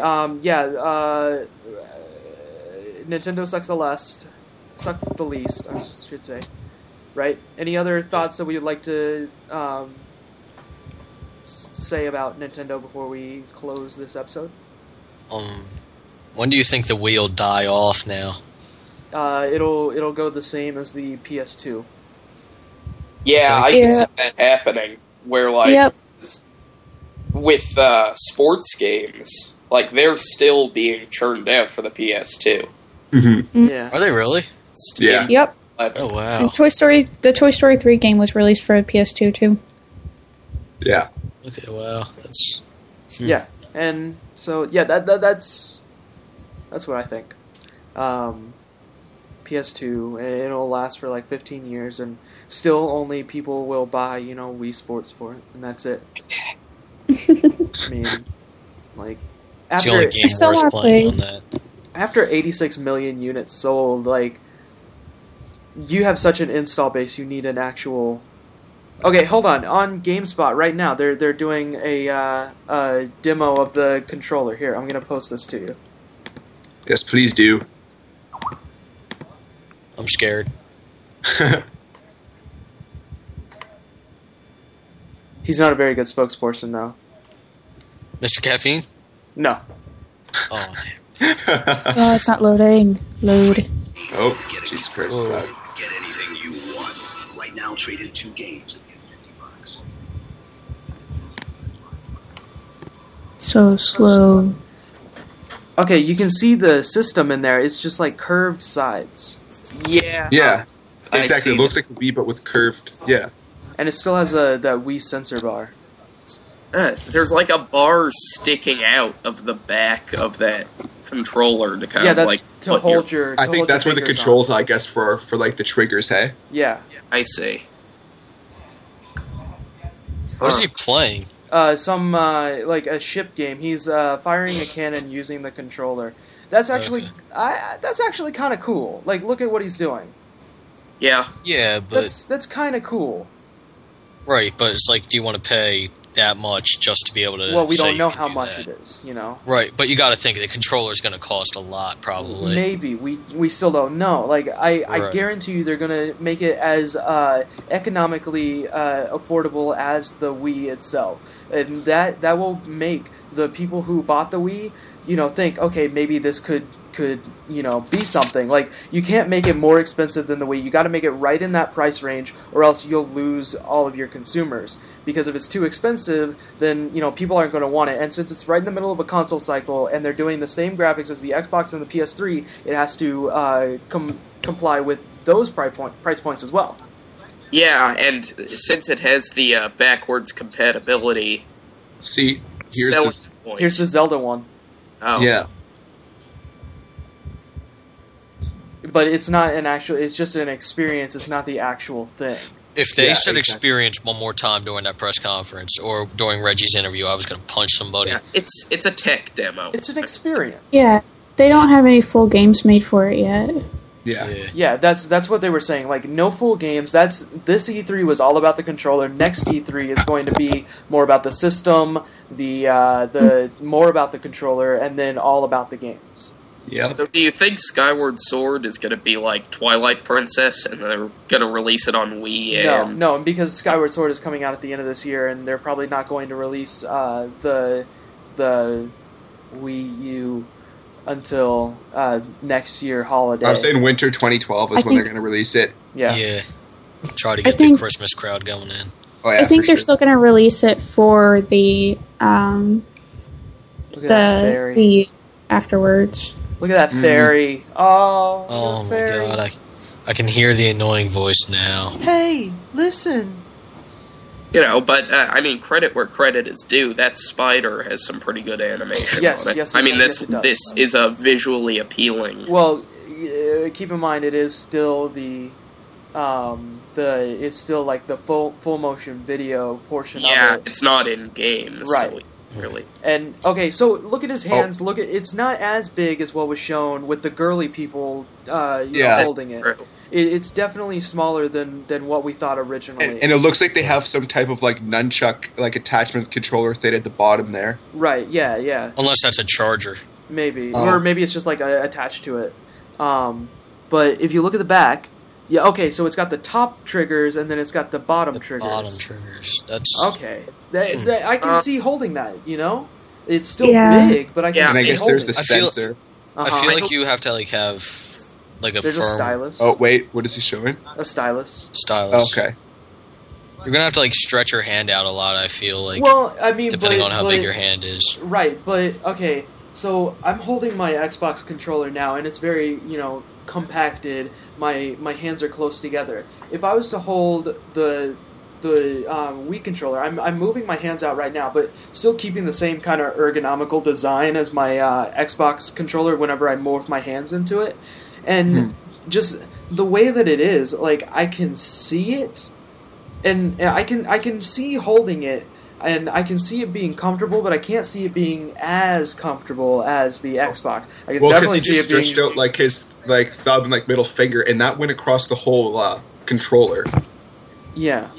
Nintendo sucks the least, I should say. Right? Any other thoughts that we would like to say about Nintendo before we close this episode? When do you think the Wii will die off now? It'll go the same as the PS2. Yeah, I can see that happening. Where, Yep. with sports games, they're still being churned out for the PS2. Yeah. Are they really? Yeah. Yep. Oh, wow. And the Toy Story 3 game was released for PS2 too. Yeah. Okay, well, that's... Yeah, and so that's what I think. PS2, it'll last for 15 years, and still only people will buy Wii Sports for it, and that's it. I mean, It's the only after game still worth wanna playing play. on that. after 86 million units sold, you have such an install base, you need an actual Okay, hold on. On GameSpot right now, they're doing a demo of the controller. Here, I'm gonna post this to you. Yes, please do. I'm scared. He's not a very good spokesperson, though. Mr. Caffeine? No. Oh, damn. Oh, it's not loading. Load. Oh, Jesus Christ. Whoa. Get anything you want. Right now, trade in 2 games and get $50. So slow. Okay, you can see the system in there. It's just like curved sides. Yeah. Yeah. I Exactly. see It looks like a Wii, but with curved. Yeah. And it still has that Wii sensor bar. There's like a bar sticking out of the back of that controller to kind Yeah, of that's like to put hold your. I to think hold that's your where the fingers controls, I guess, for like the triggers, hey? on. Yeah. I see. What's he playing? Some like a ship game. He's firing a cannon using the controller. That's actually that's actually kind of cool. Like, look at what he's doing. Yeah. Yeah, but That's kind of cool. right. But it's like, do you want to pay that much just to be able to? Well, we say don't you know can how do much that? it is. You know. Right, but you got to think the controller's going to cost a lot, probably. Maybe we still don't know. Like I Right. guarantee you, they're gonna make it as economically affordable as the Wii itself, and that will make the people who bought the Wii, think, okay, maybe this could be something. Like, you can't make it more expensive than the Wii. You got to make it right in that price range, or else you'll lose all of your consumers. Because if it's too expensive, then people aren't going to want it. And since it's right in the middle of a console cycle, and they're doing the same graphics as the Xbox and the PS3, it has to comply with those price points as well. Yeah, and since it has the backwards compatibility, See, here's selling this. point. Here's the Zelda one, Oh. Yeah. but it's not an actual. It's just an experience. It's not the actual thing. If they Yeah, said exactly. experience one more time during that press conference or during Reggie's interview, I was going to punch somebody. Yeah, it's a tech demo. It's an experience. Yeah, they don't have any full games made for it yet. Yeah. Yeah, that's what they were saying. Like, no full games. This E3 was all about the controller. Next E3 is going to be more about the system, the more about the controller, and then all about the games. Yep. So do you think Skyward Sword is going to be like Twilight Princess, and they're going to release it on Wii? And No, because Skyward Sword is coming out at the end of this year, and they're probably not going to release the Wii U until next year holiday. I'm saying winter 2012 is I when they're think- going to release it. Yeah. Yeah. Try to I get the think- Christmas crowd going in. Oh, yeah, I think for they're sure. still going to release it for the Look at that fairy. the afterwards. Look at that fairy. Oh, Oh the my fairy. god, I can hear the annoying voice now. Hey, listen. but I mean, credit where credit is due. That spider has some pretty good animation Yes, on it. yes, I mean, yes, it does. this is a visually appealing. Well, keep in mind it is still it's still like the full motion video portion Yeah, of it. it's not in game, Right. so really. And okay, so look at his hands. Look at it's not as big as what was shown with the girly people Yeah. holding it. It's definitely smaller than what we thought originally. And it looks like they have some type of like nunchuck like attachment controller thing at the bottom there. Right? Yeah. Unless that's a charger. Maybe, Oh. or maybe it's just like attached to it. But if you look at the back, yeah, okay, so it's got the top triggers and then it's got the bottom The triggers. bottom triggers. That's Okay, I can see holding that. It's still Yeah. big, but I can Yeah. And I see guess holding there's the it. I feel- sensor. I Uh-huh. feel like you have to have like a There's a firm stylus. Oh wait, what is he showing? A stylus. stylus. Okay. You're gonna have to stretch your hand out a lot. I feel like Well, I mean, depending but, on how but, big your hand is. Right, but okay. So I'm holding my Xbox controller now, and it's very compacted. My hands are close together. If I was to hold the Wii controller, I'm moving my hands out right now, but still keeping the same kind of ergonomical design as my Xbox controller whenever I morph my hands into it, and just the way that it is, like I can see it, and I can see holding it. And I can see it being comfortable, but I can't see it being as comfortable as the Xbox. I can Well, because definitely he see just it being. stretched out like his thumb and middle finger, and that went across the whole controller. Yeah.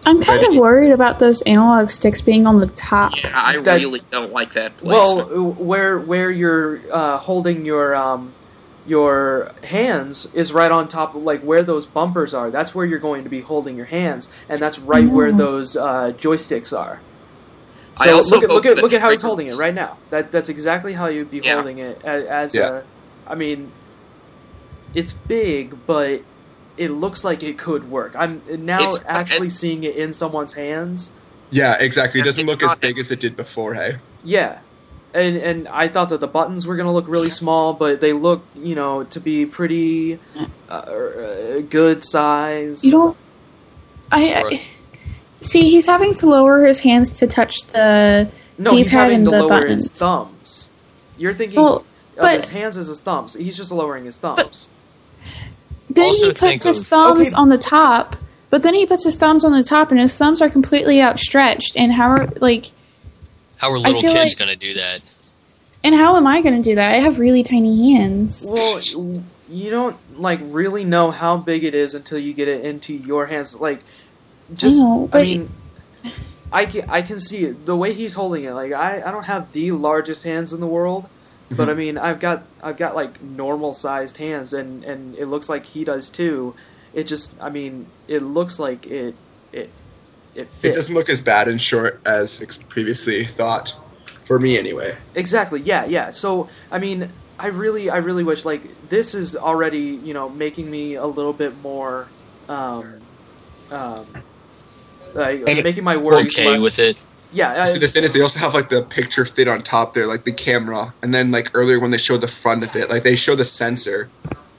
I'm kind of worried about those analog sticks being on the top. Yeah, I really don't like that placement. Well, where you're holding your hands is right on top of, like, where those bumpers are. That's where you're going to be holding your hands, and that's right where those joysticks are. So I also look at how he's triggers- holding it right now. That's exactly how you'd be holding it as Yeah. I mean, it's big, but it looks like it could work. I'm now It's- actually seeing it in someone's hands. Yeah, exactly. It doesn't It's look as not- big as it did before, hey? Yeah. And I thought that the buttons were going to look really small, but they look, to be pretty good size. You don't. I see. He's having to lower his hands to touch the No, he's D-pad having and to the lower buttons. his thumbs. You're thinking Well, of but- his hands as his thumbs. He's just lowering his thumbs. Then Also he think puts his of- thumbs Okay. on the top, but then he puts his thumbs on the top, and his thumbs are completely outstretched. And how are How are little feel kids like- going to do that? and how am I going to do that? I have really tiny hands. Well, you don't really know how big it is until you get it into your hands. Like, just know, I but- mean, I can see it the way he's holding it. Like, I don't have the largest hands in the world, but I mean, I've got like normal sized hands, and it looks like he does too. It just, I mean, it looks like it fits. It doesn't look as bad and short as previously thought. For me, anyway. Exactly. Yeah. So, I mean, I really wish, like, this is already, making me a little bit more, making my worries Okay less. with it. Yeah. See, the thing is, they also have, like, the picture fit on top there, like the camera. And then, like, earlier when they showed the front of it, like, they show the sensor.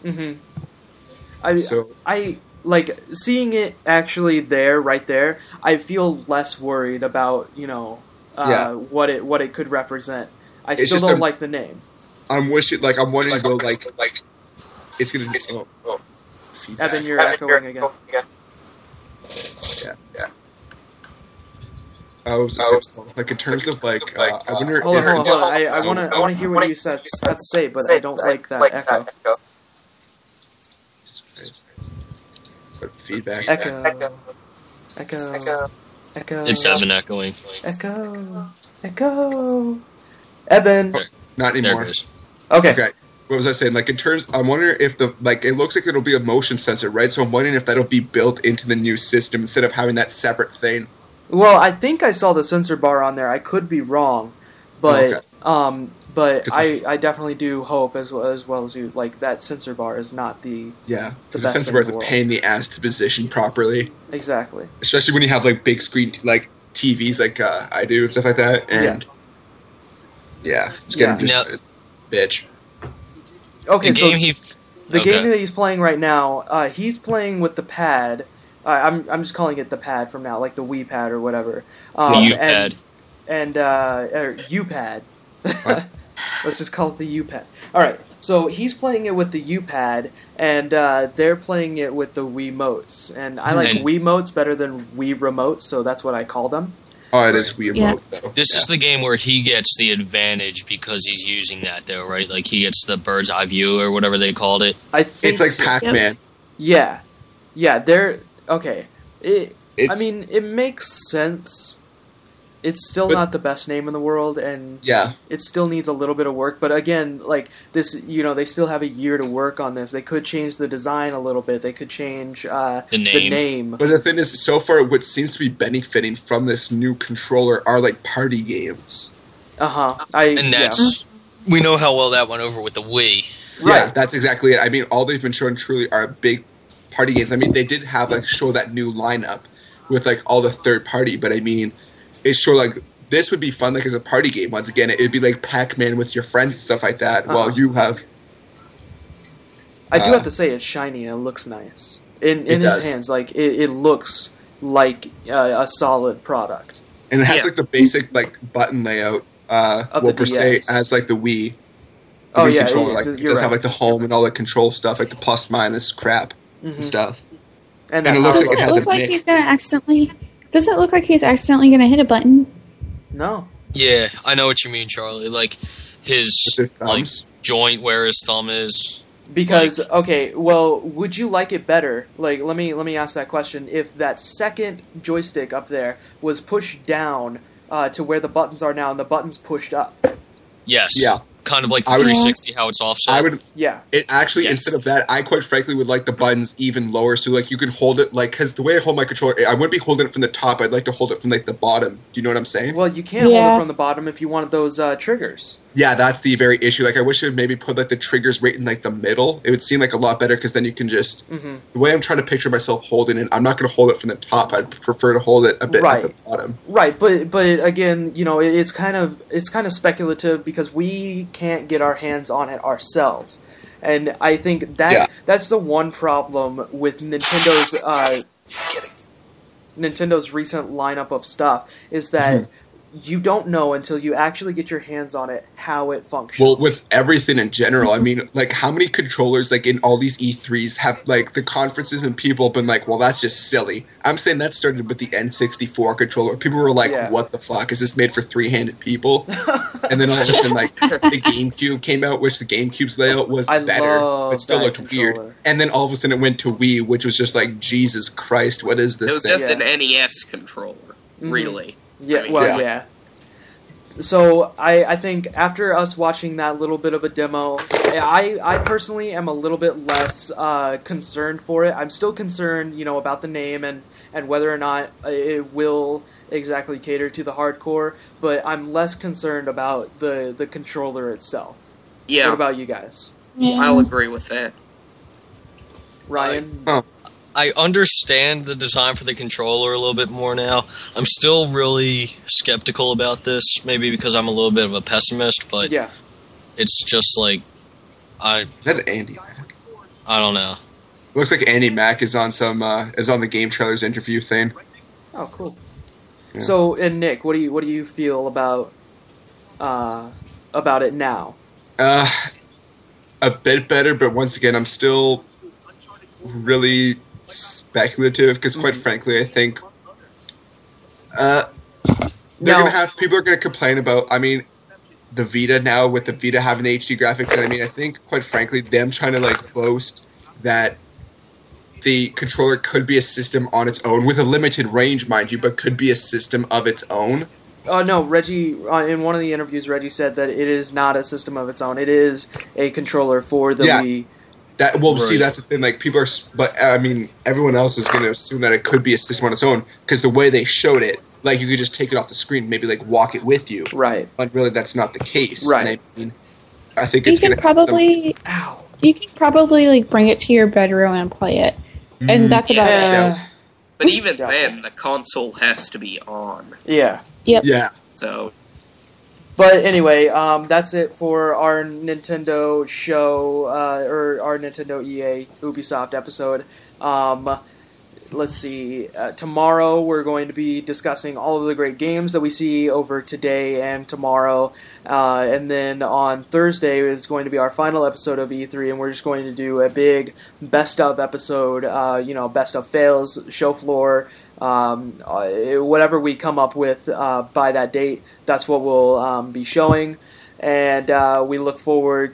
So- I like seeing it actually right there. I feel less worried about, Yeah. what it could represent. I It's still just don't a- like the name. I'm wondering, though, like, it's gonna be... Oh, feedback. Evan, you're echoing again. Yeah. I was like, in terms of, like, I wonder Hold on. if... I want to hear what you have to say, but I don't like that echo. But feedback. Echo. It's Evan echoing. Echo. Evan. Not There anymore. it goes. Okay. Okay. What was I saying? Like, in terms, I'm wondering if it looks like it'll be a motion sensor, right? So I'm wondering if that'll be built into the new system instead of having that separate thing. Well, I think I saw the sensor bar on there. I could be wrong, but but 'Cause I definitely do hope as well as you, like, that sensor bar is not the Yeah. The Because the best sensor in bar is the a world. pain in the ass to position properly. exactly. Especially when you have, like, big screen, like, TVs like I do and stuff like that. And, yeah. It's getting Yeah. just bitch. Okay, The game so the Okay. game that he's playing right now, he's playing with the pad. I'm just calling it the pad from now, like the Wii pad or whatever. The U-pad. or U-pad. Let's just call it the U-pad. All right. So he's playing it with the U-pad, and they're playing it with the Wiimotes. And I like And- Wiimotes better than Wii remotes, so that's what I call them. Oh, it is weird Yeah. mode, though. This is the game where he gets the advantage because he's using that, though, right? Like, he gets the bird's eye view or whatever they called it. I think It's like so. Pac-Man. Yeah. They're okay. I It's- mean, it makes sense. It's still But- not the best name in the world, and Yeah. it still needs a little bit of work. But again, like this, they still have a year to work on this. They could change the design a little bit. They could change the name. name. But the thing is, so far, what seems to be benefiting from this new controller are, like, party games. And that's... We know how well that went over with the Wii. Yeah, Right. that's exactly it. I mean, all they've been showing truly are big party games. I mean, they did have, like, show that new lineup with, like, all the third party, but I mean, it's sure, like, this would be fun, like, as a party game. Once again, it'd be like Pac-Man with your friends and stuff like that, while you have... I do have to say it's shiny and it looks nice in It his does. hands. Like it looks like a solid product. And it has, Yeah. like, the basic, like, button layout, Of well, the per se, DS. as, like, the Wii. Oh, Wii yeah, controller, yeah, like, you're it does have, right. like, the home and all the control stuff, like the plus minus crap Mhm. and stuff. And And that it looks Doesn't like it it has look a like Nick. he's gonna accidentally? Doesn't it look like he's accidentally gonna hit a button? no. Yeah, I know what you mean, Charlie. Like, his With their like thumbs. joint where his thumb is, Because okay, well, would you like it better? Like, let me ask that question. If that second joystick up there was pushed down to where the buttons are now, and the buttons pushed up. Yes. Yeah. Kind of like the 360, how it's offset. I would. Yeah. It actually, Yes. instead of that, I quite frankly would like the buttons even lower, so like you can hold it like, because the way I hold my controller, I wouldn't be holding it from the top. I'd like to hold it from like the bottom. Do you know what I'm saying? Well, you can't hold Yeah. it from the bottom if you wanted those triggers. Yeah, that's the very issue. Like, I wish it would maybe put like the triggers right in like the middle. It would seem like a lot better because then you can just. Mm-hmm. The way I'm trying to picture myself holding it, I'm not going to hold it from the top. I'd prefer to hold it a bit Right. at the bottom. Right, but again, you know, it's kind of speculative because we can't get our hands on it ourselves, and I think that's the one problem with Nintendo's recent lineup of stuff is that you don't know until you actually get your hands on it how it functions. Well, with everything in general, I mean, like, how many controllers, like, in all these E3s have, like, the conferences and people have been like, well, that's just silly. I'm saying that started with the N64 controller. People were like, what the fuck? Is this made for three-handed people? And then all of a sudden, like, the GameCube came out, which the GameCube's layout was better, but still looked weird. And then all of a sudden it went to Wii, which was just like, Jesus Christ, what is this thing? It was just an NES controller, really. Yeah, I mean, well, yeah. So I think after us watching that little bit of a demo, I personally am a little bit less concerned for it. I'm still concerned, you know, about the name and whether or not it will exactly cater to the hardcore, but I'm less concerned about the controller itself. Yeah. What about you guys? Yeah. I'll agree with that. Ryan? I understand the design for the controller a little bit more now. I'm still really skeptical about this, maybe because I'm a little bit of a pessimist, but yeah. It's just like Is that Andy Mack? I don't know. Looks like Andy Mack is on the Game Trailers interview thing. Oh, cool. Yeah. So, and Nick, what do you feel about it now? A bit better, but once again, I'm still really speculative because, quite frankly, I think people are going to complain about. I mean, the Vita now with the Vita having the HD graphics, and I mean, I think, quite frankly, them trying to like boast that the controller could be a system on its own with a limited range, mind you, but could be a system of its own. No, Reggie, in one of the interviews, Reggie said that it is not a system of its own. It is a controller for the Wii. See, that's the thing. Like, people are, but I mean, everyone else is going to assume that it could be a system on its own because the way they showed it, like, you could just take it off the screen, maybe like walk it with you. Right. But really, that's not the case. Right. And I mean, I think You it's can probably like bring it to your bedroom and play it, and that's about it. But even then, the console has to be on. Yeah. Yep. Yeah. So. But anyway, that's it for our Nintendo show, or our Nintendo EA Ubisoft episode. Let's see. Tomorrow we're going to be discussing all of the great games that we see over today and tomorrow. And then on Thursday is going to be our final episode of E3, and we're just going to do a big best of episode, best of fails, show floor, whatever we come up with by that date. That's what we'll be showing. And we look forward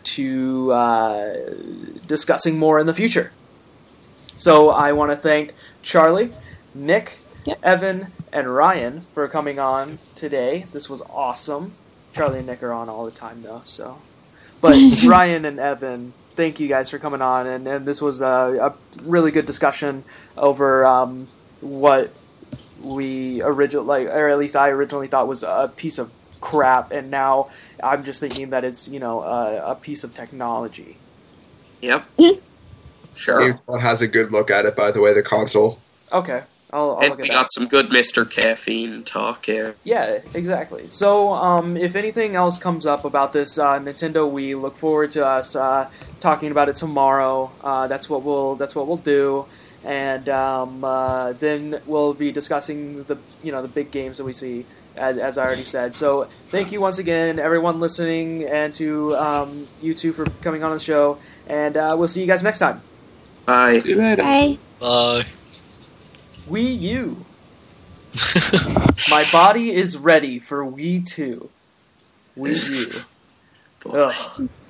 to discussing more in the future. So I want to thank Charlie, Nick, Evan, and Ryan for coming on today. This was awesome. Charlie and Nick are on all the time, though. So, but Ryan and Evan, thank you guys for coming on, and this was a really good discussion over what we originally, or at least I originally thought was a piece of crap, and now I'm just thinking that it's a piece of technology. Yep. Sure. GameSpot has a good look at it, by the way, the console. Okay. I'll and look at we that. got some good Mr. Caffeine talk, yeah. Yeah, exactly. So, if anything else comes up about this Nintendo Wii, look forward to us talking about it tomorrow. That's what we'll do, and then we'll be discussing the big games that we see, as I already said. So, thank you once again, everyone listening, and to you two for coming on the show. And we'll see you guys next time. Bye. See you later. Bye. Bye. Wii U. My body is ready for Wii 2. Wii U. Boy. Ugh.